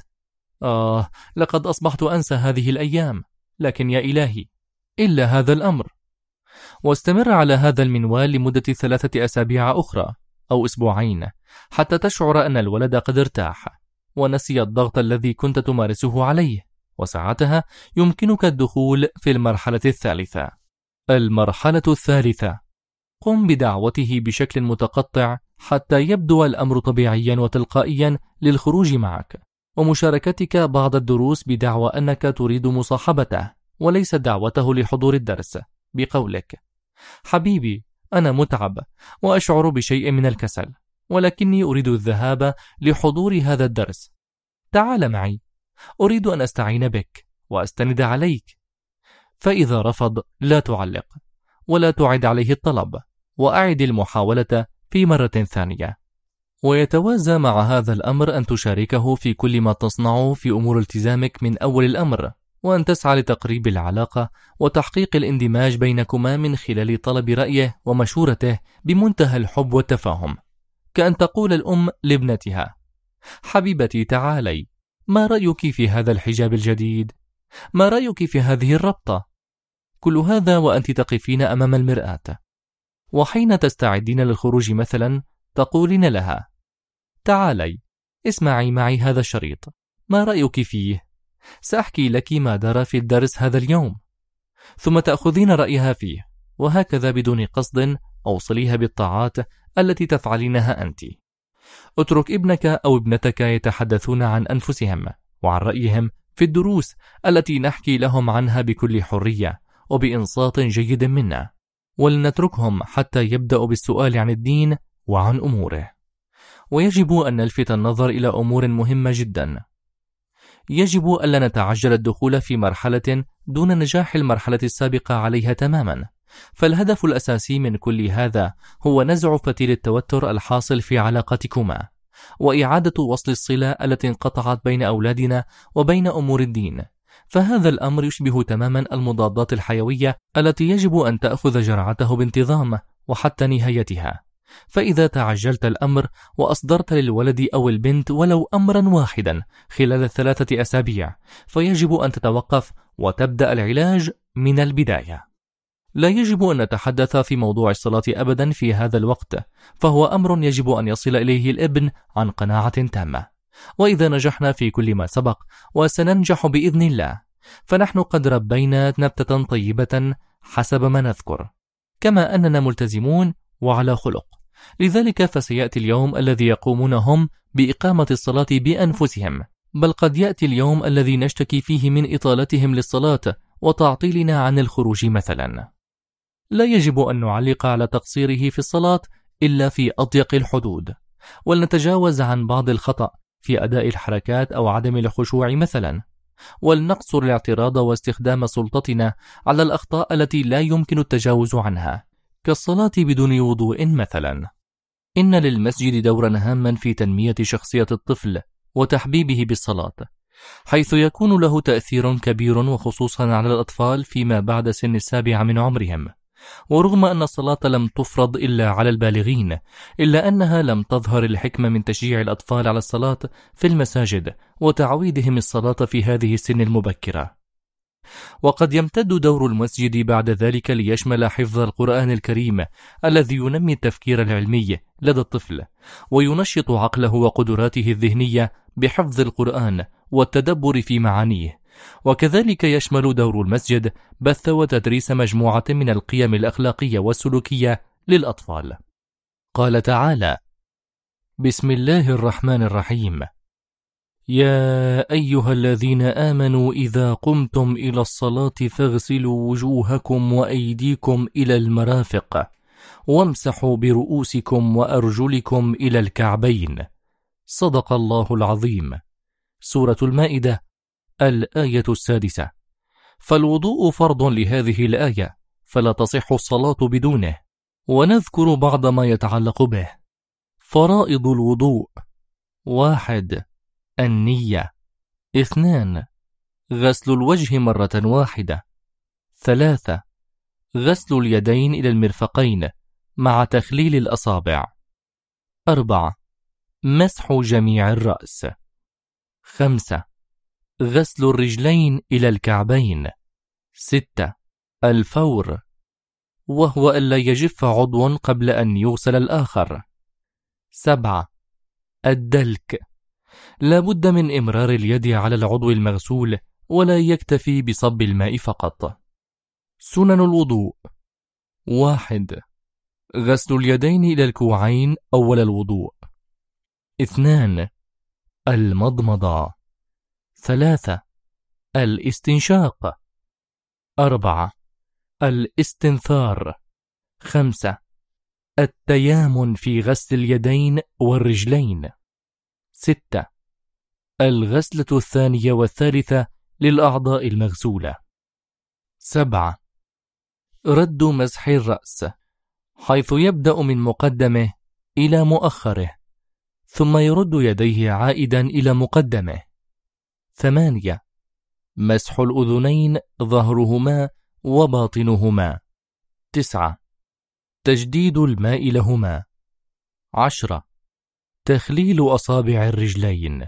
لقد أصبحت أنسى هذه الأيام، لكن يا إلهي، إلا هذا الأمر. واستمر على هذا المنوال لمدة 3 أسابيع أخرى أو أسبوعين، حتى تشعر أن الولد قد ارتاح ونسي الضغط الذي كنت تمارسه عليه، وساعتها يمكنك الدخول في المرحلة الثالثة. المرحلة الثالثة: قم بدعوته بشكل متقطع حتى يبدو الأمر طبيعيا وتلقائيا للخروج معك، ومشاركتك بعض الدروس بدعوى أنك تريد مصاحبته وليس دعوته لحضور الدرس، بقولك: حبيبي، أنا متعب وأشعر بشيء من الكسل، ولكني أريد الذهاب لحضور هذا الدرس. تعال معي، أريد أن أستعين بك وأستند عليك. فإذا رفض لا تعلق ولا تعد عليه الطلب، وأعد المحاولة في مرة ثانية. ويتوازى مع هذا الأمر أن تشاركه في كل ما تصنعه في أمور التزامك من أول الأمر، وأن تسعى لتقريب العلاقة وتحقيق الاندماج بينكما من خلال طلب رأيه ومشورته بمنتهى الحب والتفاهم، كأن تقول الأم لابنتها: حبيبتي تعالي، ما رأيك في هذا الحجاب الجديد؟ ما رأيك في هذه الربطة؟ كل هذا وأنت تقفين أمام المرآة. وحين تستعدين للخروج مثلا تقولين لها: تعالي، اسمعي معي هذا الشريط، ما رأيك فيه؟ سأحكي لك ما دار في الدرس هذا اليوم. ثم تأخذين رأيها فيه، وهكذا بدون قصد أوصليها بالطاعات التي تفعلينها أنت. اترك ابنك أو ابنتك يتحدثون عن أنفسهم وعن رأيهم في الدروس التي نحكي لهم عنها بكل حرية وبإنصات جيد منا، ولنتركهم حتى يبدأوا بالسؤال عن الدين وعن أموره. ويجب أن نلفت النظر إلى أمور مهمة جدا. يجب ألا نتعجل الدخول في مرحلة دون نجاح المرحلة السابقة عليها تماما، فالهدف الأساسي من كل هذا هو نزع فتيل التوتر الحاصل في علاقتكما، وإعادة وصل الصلة التي انقطعت بين أولادنا وبين أمور الدين. فهذا الأمر يشبه تماما المضادات الحيوية التي يجب أن تأخذ جرعته بانتظام وحتى نهايتها. فإذا تعجلت الأمر وأصدرت للولد أو البنت ولو أمرا واحدا خلال 3 أسابيع، فيجب أن تتوقف وتبدأ العلاج من البداية. لا يجب أن نتحدث في موضوع الصلاة أبدا في هذا الوقت، فهو أمر يجب أن يصل إليه الابن عن قناعة تامة. وإذا نجحنا في كل ما سبق، وسننجح بإذن الله، فنحن قد ربينا نبتة طيبة حسب ما نذكر، كما أننا ملتزمون وعلى خلق. لذلك فسيأتي اليوم الذي يقومون هم بإقامة الصلاة بأنفسهم، بل قد يأتي اليوم الذي نشتكي فيه من إطالتهم للصلاة وتعطيلنا عن الخروج مثلا. لا يجب أن نعلق على تقصيره في الصلاة إلا في أضيق الحدود، ولنتجاوز عن بعض الخطأ في أداء الحركات أو عدم الخشوع مثلا، ولنقصر الاعتراض واستخدام سلطتنا على الأخطاء التي لا يمكن التجاوز عنها، كالصلاة بدون وضوء مثلا. إن للمسجد دورا هاما في تنمية شخصية الطفل وتحبيبه بالصلاة، حيث يكون له تأثير كبير وخصوصا على الأطفال فيما بعد سن 7 من عمرهم. ورغم أن الصلاة لم تفرض إلا على البالغين، إلا أنها لم تظهر الحكمة من تشجيع الأطفال على الصلاة في المساجد وتعويدهم الصلاة في هذه السن المبكرة. وقد يمتد دور المسجد بعد ذلك ليشمل حفظ القرآن الكريم الذي ينمي التفكير العلمي لدى الطفل، وينشط عقله وقدراته الذهنية بحفظ القرآن والتدبر في معانيه. وكذلك يشمل دور المسجد بث وتدريس مجموعة من القيم الأخلاقية والسلوكية للأطفال. قال تعالى: بسم الله الرحمن الرحيم: يا أيها الذين آمنوا إذا قمتم إلى الصلاة فاغسلوا وجوهكم وأيديكم إلى المرافق وامسحوا برؤوسكم وأرجلكم إلى الكعبين. صدق الله العظيم. سورة المائدة، الآية 6. فالوضوء فرض لهذه الآية، فلا تصح الصلاة بدونه. ونذكر بعض ما يتعلق به. فرائض الوضوء: 1. النية. 2. غسل الوجه مرة واحدة. 3. غسل اليدين إلى المرفقين مع تخليل الأصابع. 4. مسح جميع الرأس. 5. غسل الرجلين إلى الكعبين. 6. الفور، وهو ألا يجف عضو قبل أن يغسل الآخر. 7. الدلك، لا بد من إمرار اليد على العضو المغسول، ولا يكتفي بصب الماء فقط. سنن الوضوء: 1. غسل اليدين إلى الكوعين أول الوضوء. 2. المضمضة. 3. الاستنشاق. 4. الاستنثار. 5. التيامن في غسل اليدين والرجلين. 6. الغسلة الثانية والثالثة للأعضاء المغسولة. 7. رد مسح الرأس، حيث يبدأ من مقدمه إلى مؤخره، ثم يرد يديه عائدا إلى مقدمه. 8. مسح الأذنين ظهرهما وباطنهما. 9. تجديد الماء لهما. 10. تخليل أصابع الرجلين.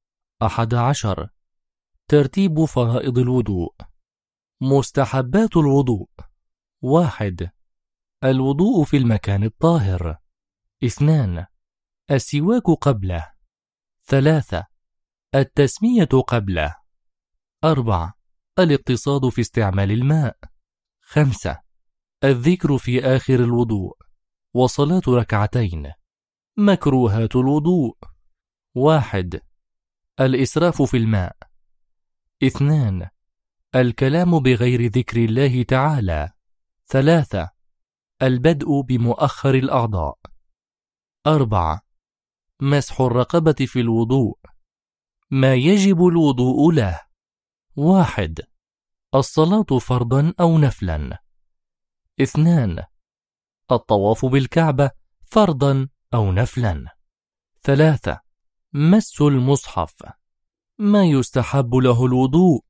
11. ترتيب فرائض الوضوء. مستحبات الوضوء: 1. الوضوء في المكان الطاهر. 2. السواك قبله. 3. التسمية قبله. 4. الاقتصاد في استعمال الماء. 5. الذكر في آخر الوضوء، وصلاة ركعتين. مكروهات الوضوء: 1. الإسراف في الماء. 2. الكلام بغير ذكر الله تعالى. 3. البدء بمؤخر الأعضاء. 4. مسح الرقبة في الوضوء. ما يجب الوضوء له: 1. الصلاة فرضا أو نفلا. 2. الطواف بالكعبة فرضا أو نفلا. 3. مس المصحف. ما يستحب له الوضوء: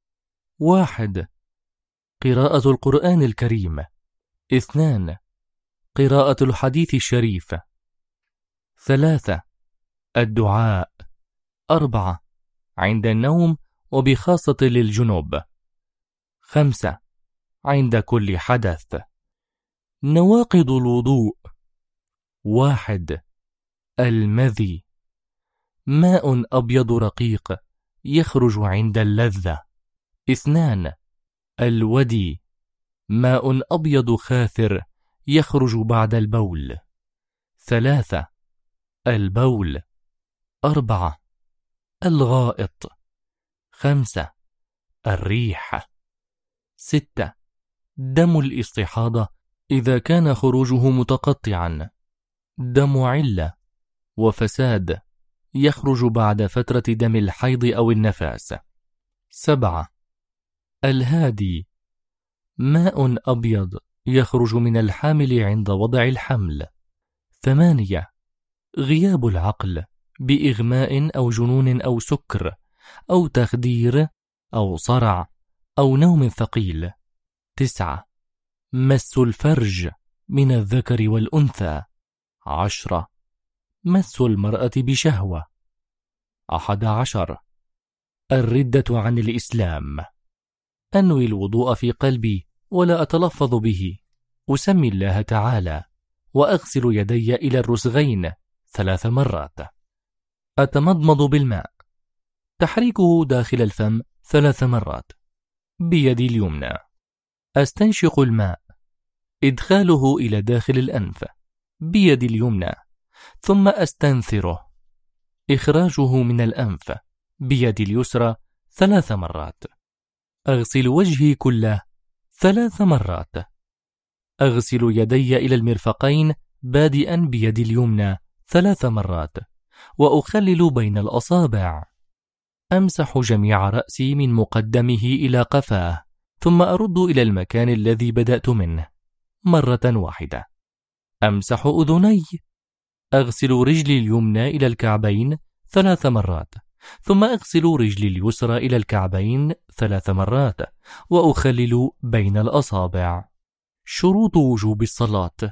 1. قراءة القرآن الكريم. 2. قراءة الحديث الشريف. 3. الدعاء. 4. عند النوم وبخاصة للجنوب. 5. عند كل حدث. نواقض الوضوء: 1. المذي. ماء أبيض رقيق يخرج عند اللذة. 2. الودي. ماء أبيض خاثر يخرج بعد البول. 3. البول. 4. الغائط. 5. الريح. 6. دم الاستحاضة إذا كان خروجه متقطعا. دم علة وفساد يخرج بعد فترة دم الحيض أو النفاس. 7. الهادي. ماء أبيض يخرج من الحامل عند وضع الحمل. 8. غياب العقل بإغماء أو جنون أو سكر أو تخدير أو صرع أو نوم ثقيل. 9. مس الفرج من الذكر والأنثى. 10. مس المرأة بشهوة. 11. الردة عن الإسلام. أنوي الوضوء في قلبي ولا أتلفظ به. أسمي الله تعالى وأغسل يدي إلى الرسغين 3 مرات. أتمضمض بالماء. تحريكه داخل الفم 3 مرات بيدي اليمنى. أستنشق الماء. إدخاله إلى داخل الأنف بيدي اليمنى، ثم أستنثره. إخراجه من الأنف بيدي اليسرى 3 مرات. أغسل وجهي كله 3 مرات. أغسل يدي إلى المرفقين بادئا بيدي اليمنى 3 مرات، وأخلل بين الأصابع. أمسح جميع رأسي من مقدمه إلى قفاه، ثم أرد إلى المكان الذي بدأت منه مرة واحدة. أمسح أذني. أغسل رجلي اليمنى إلى الكعبين 3 مرات، ثم أغسل رجلي اليسرى إلى الكعبين 3 مرات، وأخلل بين الأصابع. شروط وجوب الصلاة: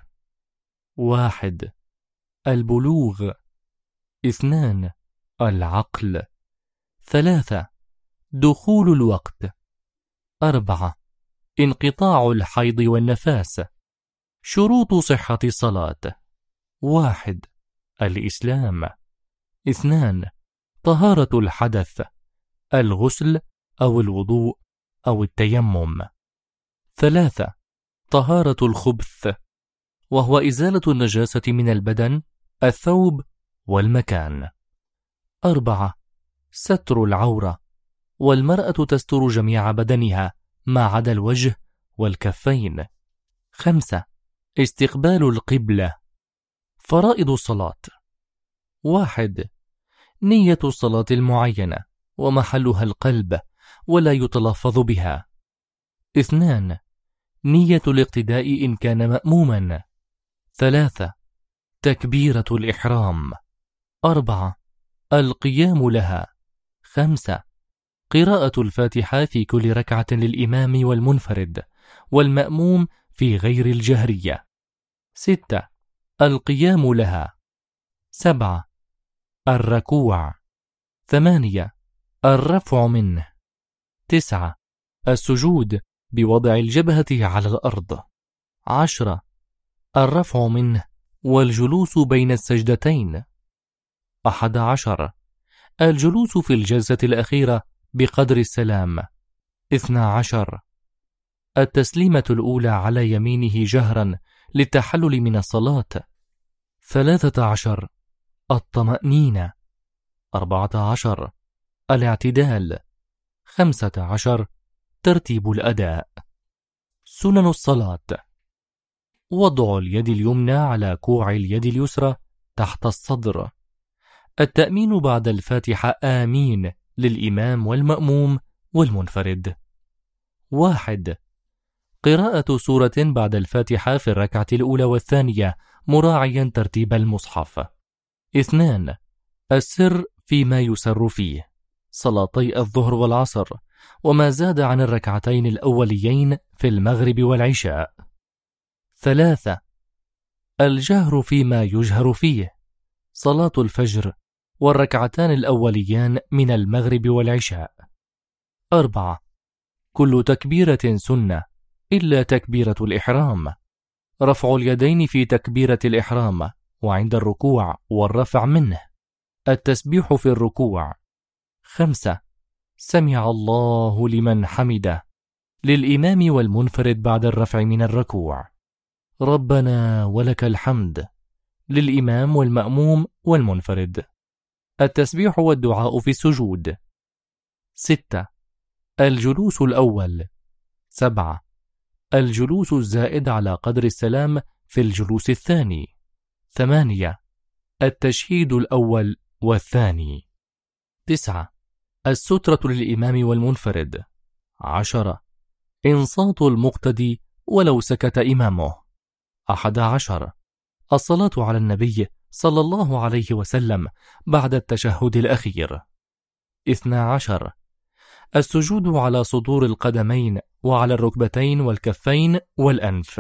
1. البلوغ. 2. العقل. 3. دخول الوقت. 4. انقطاع الحيض والنفاس. شروط صحة الصلاة: 1. الإسلام. 2. طهارة الحدث، الغسل أو الوضوء أو التيمم. 3. طهارة الخبث، وهو إزالة النجاسة من البدن، الثوب والمكان. 4. ستر العورة، والمرأة تستر جميع بدنها ما عدا الوجه والكفين. 5. استقبال القبلة. فرائض الصلاة: 1. نية الصلاة المعينة ومحلها القلب ولا يتلفظ بها. 2. نية الاقتداء إن كان مأموما. 3. تكبيرة الإحرام. 4. القيام لها. 5. قراءة الفاتحة في كل ركعة للإمام والمنفرد والمأموم في غير الجهرية. 6. القيام لها. 7. الركوع. 8. الرفع منه. 9. السجود بوضع الجبهة على الأرض. 10. الرفع منه والجلوس بين السجدتين. 11. الجلوس في الجلسة الأخيرة بقدر السلام. 12. التسليمة الأولى على يمينه جهرا للتحلل من الصلاة. 13 الطمأنينة. 14 الاعتدال. 15 ترتيب الأداء. سنن الصلاة: وضع اليد اليمنى على كوع اليد اليسرى تحت الصدر. التأمين بعد الفاتحة آمين للإمام والمأموم والمنفرد. 1 قراءة سورة بعد الفاتحة في الركعة الأولى والثانية مراعيا ترتيب المصحف. 2 السر فيما يسر فيه، صلاتي الظهر والعصر وما زاد عن الركعتين الأوليين في المغرب والعشاء. 3 الجهر فيما يجهر فيه، صلاة الفجر والركعتان الأوليان من المغرب والعشاء. 4 كل تكبيرة سنة إلا تكبيرة الإحرام، رفع اليدين في تكبيرة الإحرام وعند الركوع والرفع منه، التسبيح في الركوع. 5 سمع الله لمن حمده للإمام والمنفرد بعد الرفع من الركوع، ربنا ولك الحمد للإمام والمأموم والمنفرد، التسبيح والدعاء في السجود. 6 الجلوس الأول. 7 الجلوس الزائد على قدر السلام في الجلوس الثاني. 8 التشهيد الأول والثاني. 9 السترة للإمام والمنفرد. 10 إنصات المقتدي ولو سكت إمامه. 11 الصلاة على النبي صلى الله عليه وسلم بعد التشهد الأخير. 12 السجود على صدور القدمين وعلى الركبتين والكفين والأنف.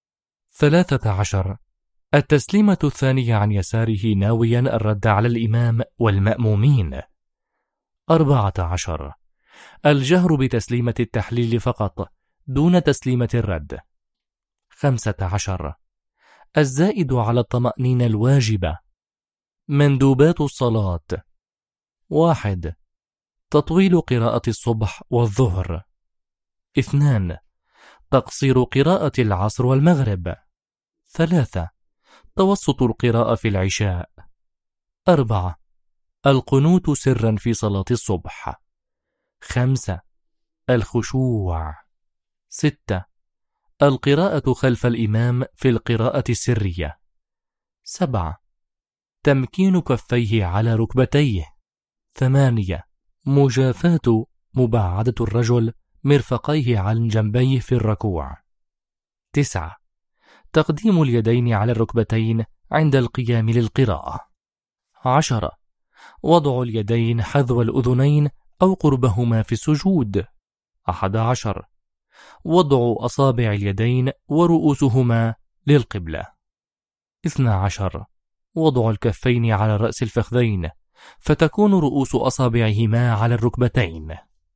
13 التسليمة الثانية عن يساره ناويا الرد على الإمام والمأمومين. 14 الجهر بتسليمة التحليل فقط دون تسليمة الرد. 15 الزائد على الطمأنينة الواجبة. مندوبات الصلاة: 1 تطويل قراءة الصبح والظهر. 2 تقصير قراءة العصر والمغرب. 3 توسط القراءة في العشاء. 4 القنوت سرا في صلاة الصبح. 5 الخشوع. 6 القراءة خلف الإمام في القراءة السرية. 7 تمكين كفيه على ركبتيه. 8 مجافاة مباعدة الرجل مرفقيه عن جنبيه في الركوع. 9 تقديم اليدين على الركبتين عند القيام للقراءة. 10 وضع اليدين حذو الأذنين أو قربهما في السجود. 11 وضع أصابع اليدين ورؤوسهما للقبلة. 12 وضع الكفين على رأس الفخذين فتكون رؤوس أصابعهما على الركبتين.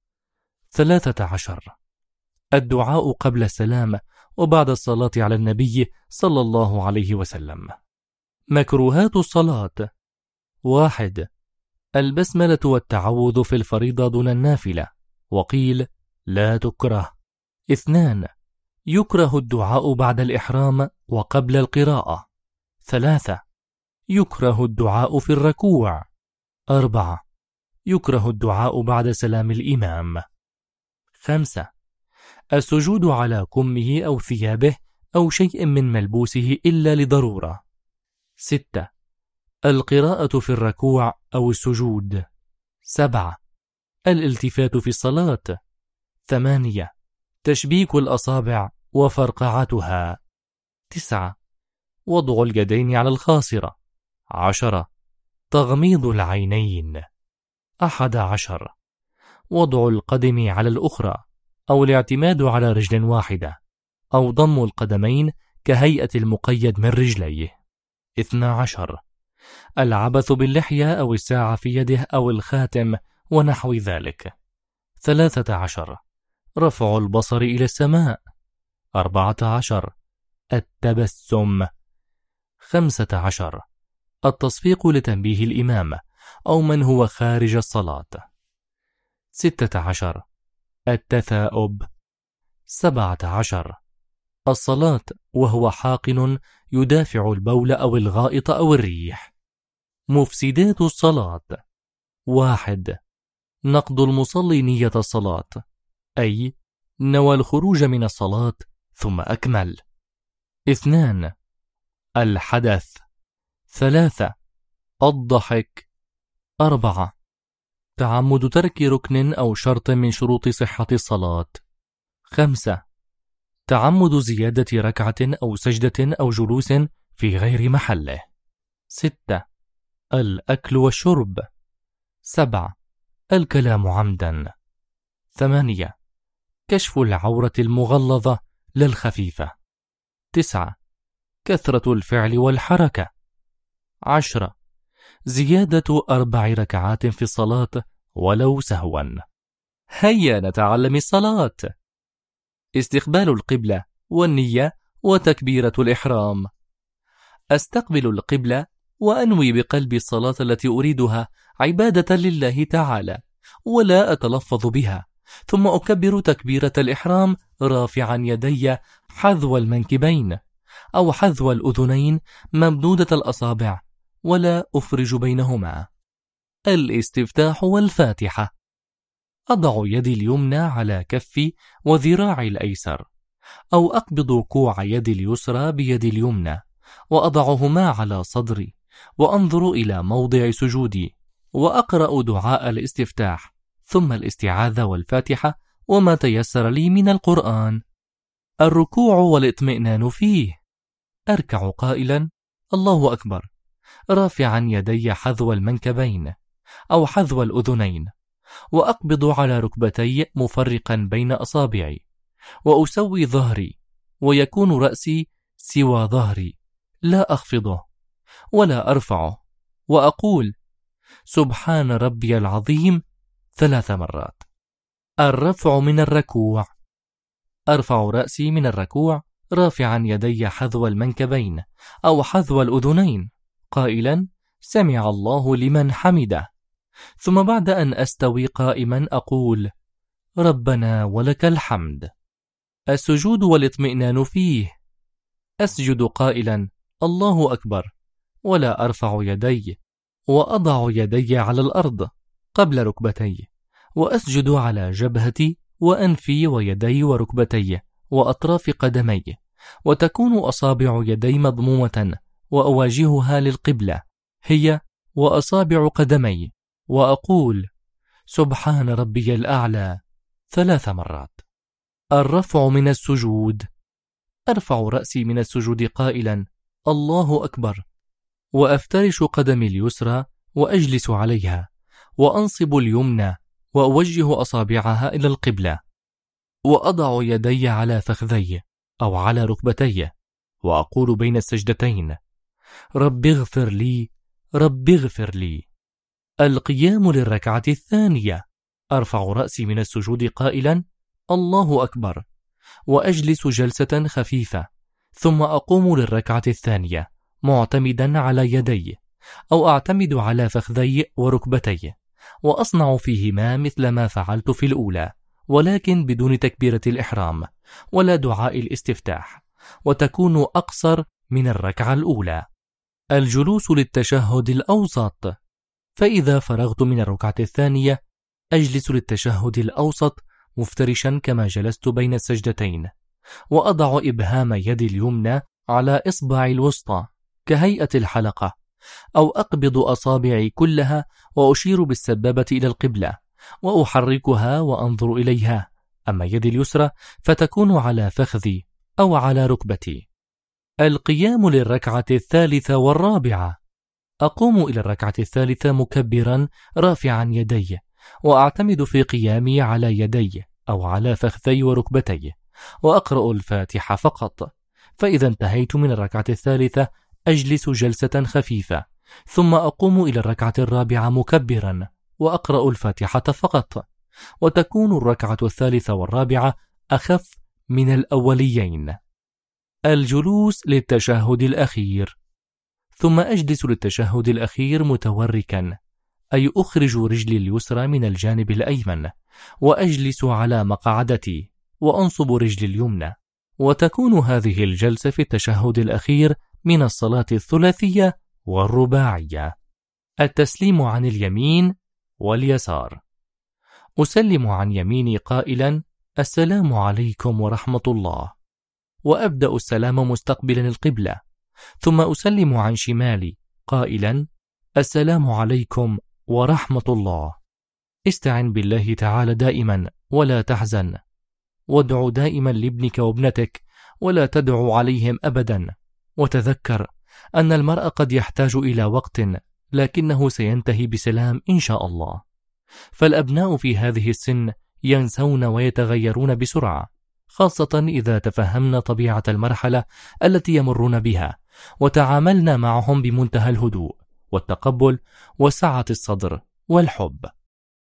13 الدعاء قبل السلام وبعد الصلاة على النبي صلى الله عليه وسلم. مكروهات الصلاة: 1 البسملة والتعوذ في الفريضة دون النافلة، وقيل لا تكره. 2 يكره الدعاء بعد الإحرام وقبل القراءة. 3 يكره الدعاء في الركوع. 4 يكره الدعاء بعد سلام الإمام. 5 السجود على كمه أو ثيابه أو شيء من ملبوسه إلا لضرورة. 6 القراءة في الركوع أو السجود. 7 الالتفات في الصلاة. 8 تشبيك الأصابع وفرقعتها. 9 وضع اليدين على الخاصرة. 10 تغميض العينين. 11 وضع القدم على الأخرى أو الاعتماد على رجل واحدة أو ضم القدمين كهيئة المقيد من رجليه. 12 العبث باللحية أو الساعة في يده أو الخاتم ونحو ذلك. 13 رفع البصر إلى السماء. 14 التبسم. 15 التصفيق لتنبيه الإمام أو من هو خارج الصلاة. 16 التثاؤب. 17. الصلاة وهو حاقن يدافع البول أو الغائط أو الريح. مفسدات الصلاة: 1. نقض المصلي نية الصلاة، أي نوى الخروج من الصلاة ثم أكمل. 2. الحدث. 3. الضحك. 4. تعمد ترك ركن أو شرط من شروط صحة الصلاة. 5. تعمد زيادة ركعة أو سجدة أو جلوس في غير محله. 6. الأكل والشرب. 7. الكلام عمدا. 8. كشف العورة المغلظة لا الخفيفة. 9. كثرة الفعل والحركة. 10. زيادة 4 ركعات في الصلاة ولو سهوا. هيا نتعلم الصلاة. استقبال القبلة والنية وتكبيرة الإحرام. أستقبل القبلة وأنوي بقلبي الصلاة التي أريدها عبادة لله تعالى، ولا أتلفظ بها، ثم أكبر تكبيرة الإحرام رافعا يدي حذو المنكبين أو حذو الأذنين ممدودة الأصابع، ولا أفرج بينهما. الاستفتاح والفاتحة. أضع يدي اليمنى على كفي وذراعي الأيسر، أو أقبض كوع يدي اليسرى بيدي اليمنى وأضعهما على صدري، وأنظر إلى موضع سجودي، وأقرأ دعاء الاستفتاح، ثم الاستعاذة والفاتحة وما تيسر لي من القرآن. الركوع والاطمئنان فيه. أركع قائلا الله أكبر، رافعا يدي حذو المنكبين أو حذو الأذنين، وأقبض على ركبتي مفرقا بين أصابعي، وأسوي ظهري، ويكون رأسي سوى ظهري، لا أخفضه ولا أرفعه، وأقول سبحان ربي العظيم 3 مرات. الرفع من الركوع. أرفع رأسي من الركوع رافعا يدي حذو المنكبين أو حذو الأذنين قائلا سمع الله لمن حمده، ثم بعد أن أستوي قائما أقول ربنا ولك الحمد. السجود والاطمئنان فيه. أسجد قائلا الله أكبر، ولا أرفع يدي، وأضع يدي على الأرض قبل ركبتي، وأسجد على جبهتي وأنفي ويدي وركبتي وأطراف قدمي، وتكون أصابع يدي مضمومة وأواجهها للقبلة هي وأصابع قدمي، وأقول سبحان ربي الأعلى 3 مرات. الرفع من السجود. أرفع رأسي من السجود قائلا الله أكبر، وأفترش قدمي اليسرى وأجلس عليها، وأنصب اليمنى وأوجه أصابعها إلى القبلة، وأضع يدي على فخذي أو على ركبتي، وأقول بين السجدتين رب اغفر لي رب اغفر لي. القيام للركعة الثانية. أرفع رأسي من السجود قائلا الله أكبر، وأجلس جلسة خفيفة، ثم أقوم للركعة الثانية معتمدا على يدي، أو أعتمد على فخذي وركبتي، وأصنع فيهما مثل ما فعلت في الأولى، ولكن بدون تكبيرة الإحرام ولا دعاء الاستفتاح، وتكون أقصر من الركعة الأولى. الجلوس للتشهد الأوسط. فإذا فرغت من الركعة الثانية أجلس للتشهد الأوسط مفترشا كما جلست بين السجدتين، وأضع إبهام يدي اليمنى على إصبع الوسطى كهيئة الحلقة، أو أقبض أصابعي كلها وأشير بالسبابة إلى القبلة وأحركها وأنظر إليها، أما يدي اليسرى فتكون على فخذي أو على ركبتي. القيام للركعة الثالثة والرابعة. أقوم إلى الركعة الثالثة مكبرا رافعا يدي، وأعتمد في قيامي على يدي أو على فخذي وركبتي، وأقرأ الفاتحة فقط. فإذا انتهيت من الركعة الثالثة أجلس جلسة خفيفة، ثم أقوم إلى الركعة الرابعة مكبرا وأقرأ الفاتحة فقط، وتكون الركعة الثالثة والرابعة أخف من الأوليين. الجلوس للتشهد الأخير. ثم أجلس للتشهد الأخير متوركا، أي أخرج رجلي اليسرى من الجانب الأيمن، وأجلس على مقعدتي، وأنصب رجلي اليمنى. وتكون هذه الجلسة في التشهد الأخير من الصلاة الثلاثية والرباعية. التسليم عن اليمين واليسار. أسلم عن يميني قائلا: السلام عليكم ورحمة الله، وأبدأ السلام مستقبلا القبلة، ثم أسلم عن شمالي قائلا: السلام عليكم ورحمة الله. استعن بالله تعالى دائما ولا تحزن، وادع دائما لابنك وابنتك ولا تدع عليهم أبدا، وتذكر أن المرء قد يحتاج إلى وقت لكنه سينتهي بسلام إن شاء الله. فالأبناء في هذه السن ينسون ويتغيرون بسرعة، خاصة إذا تفهمنا طبيعة المرحلة التي يمرون بها وتعاملنا معهم بمنتهى الهدوء والتقبل وسعة الصدر والحب.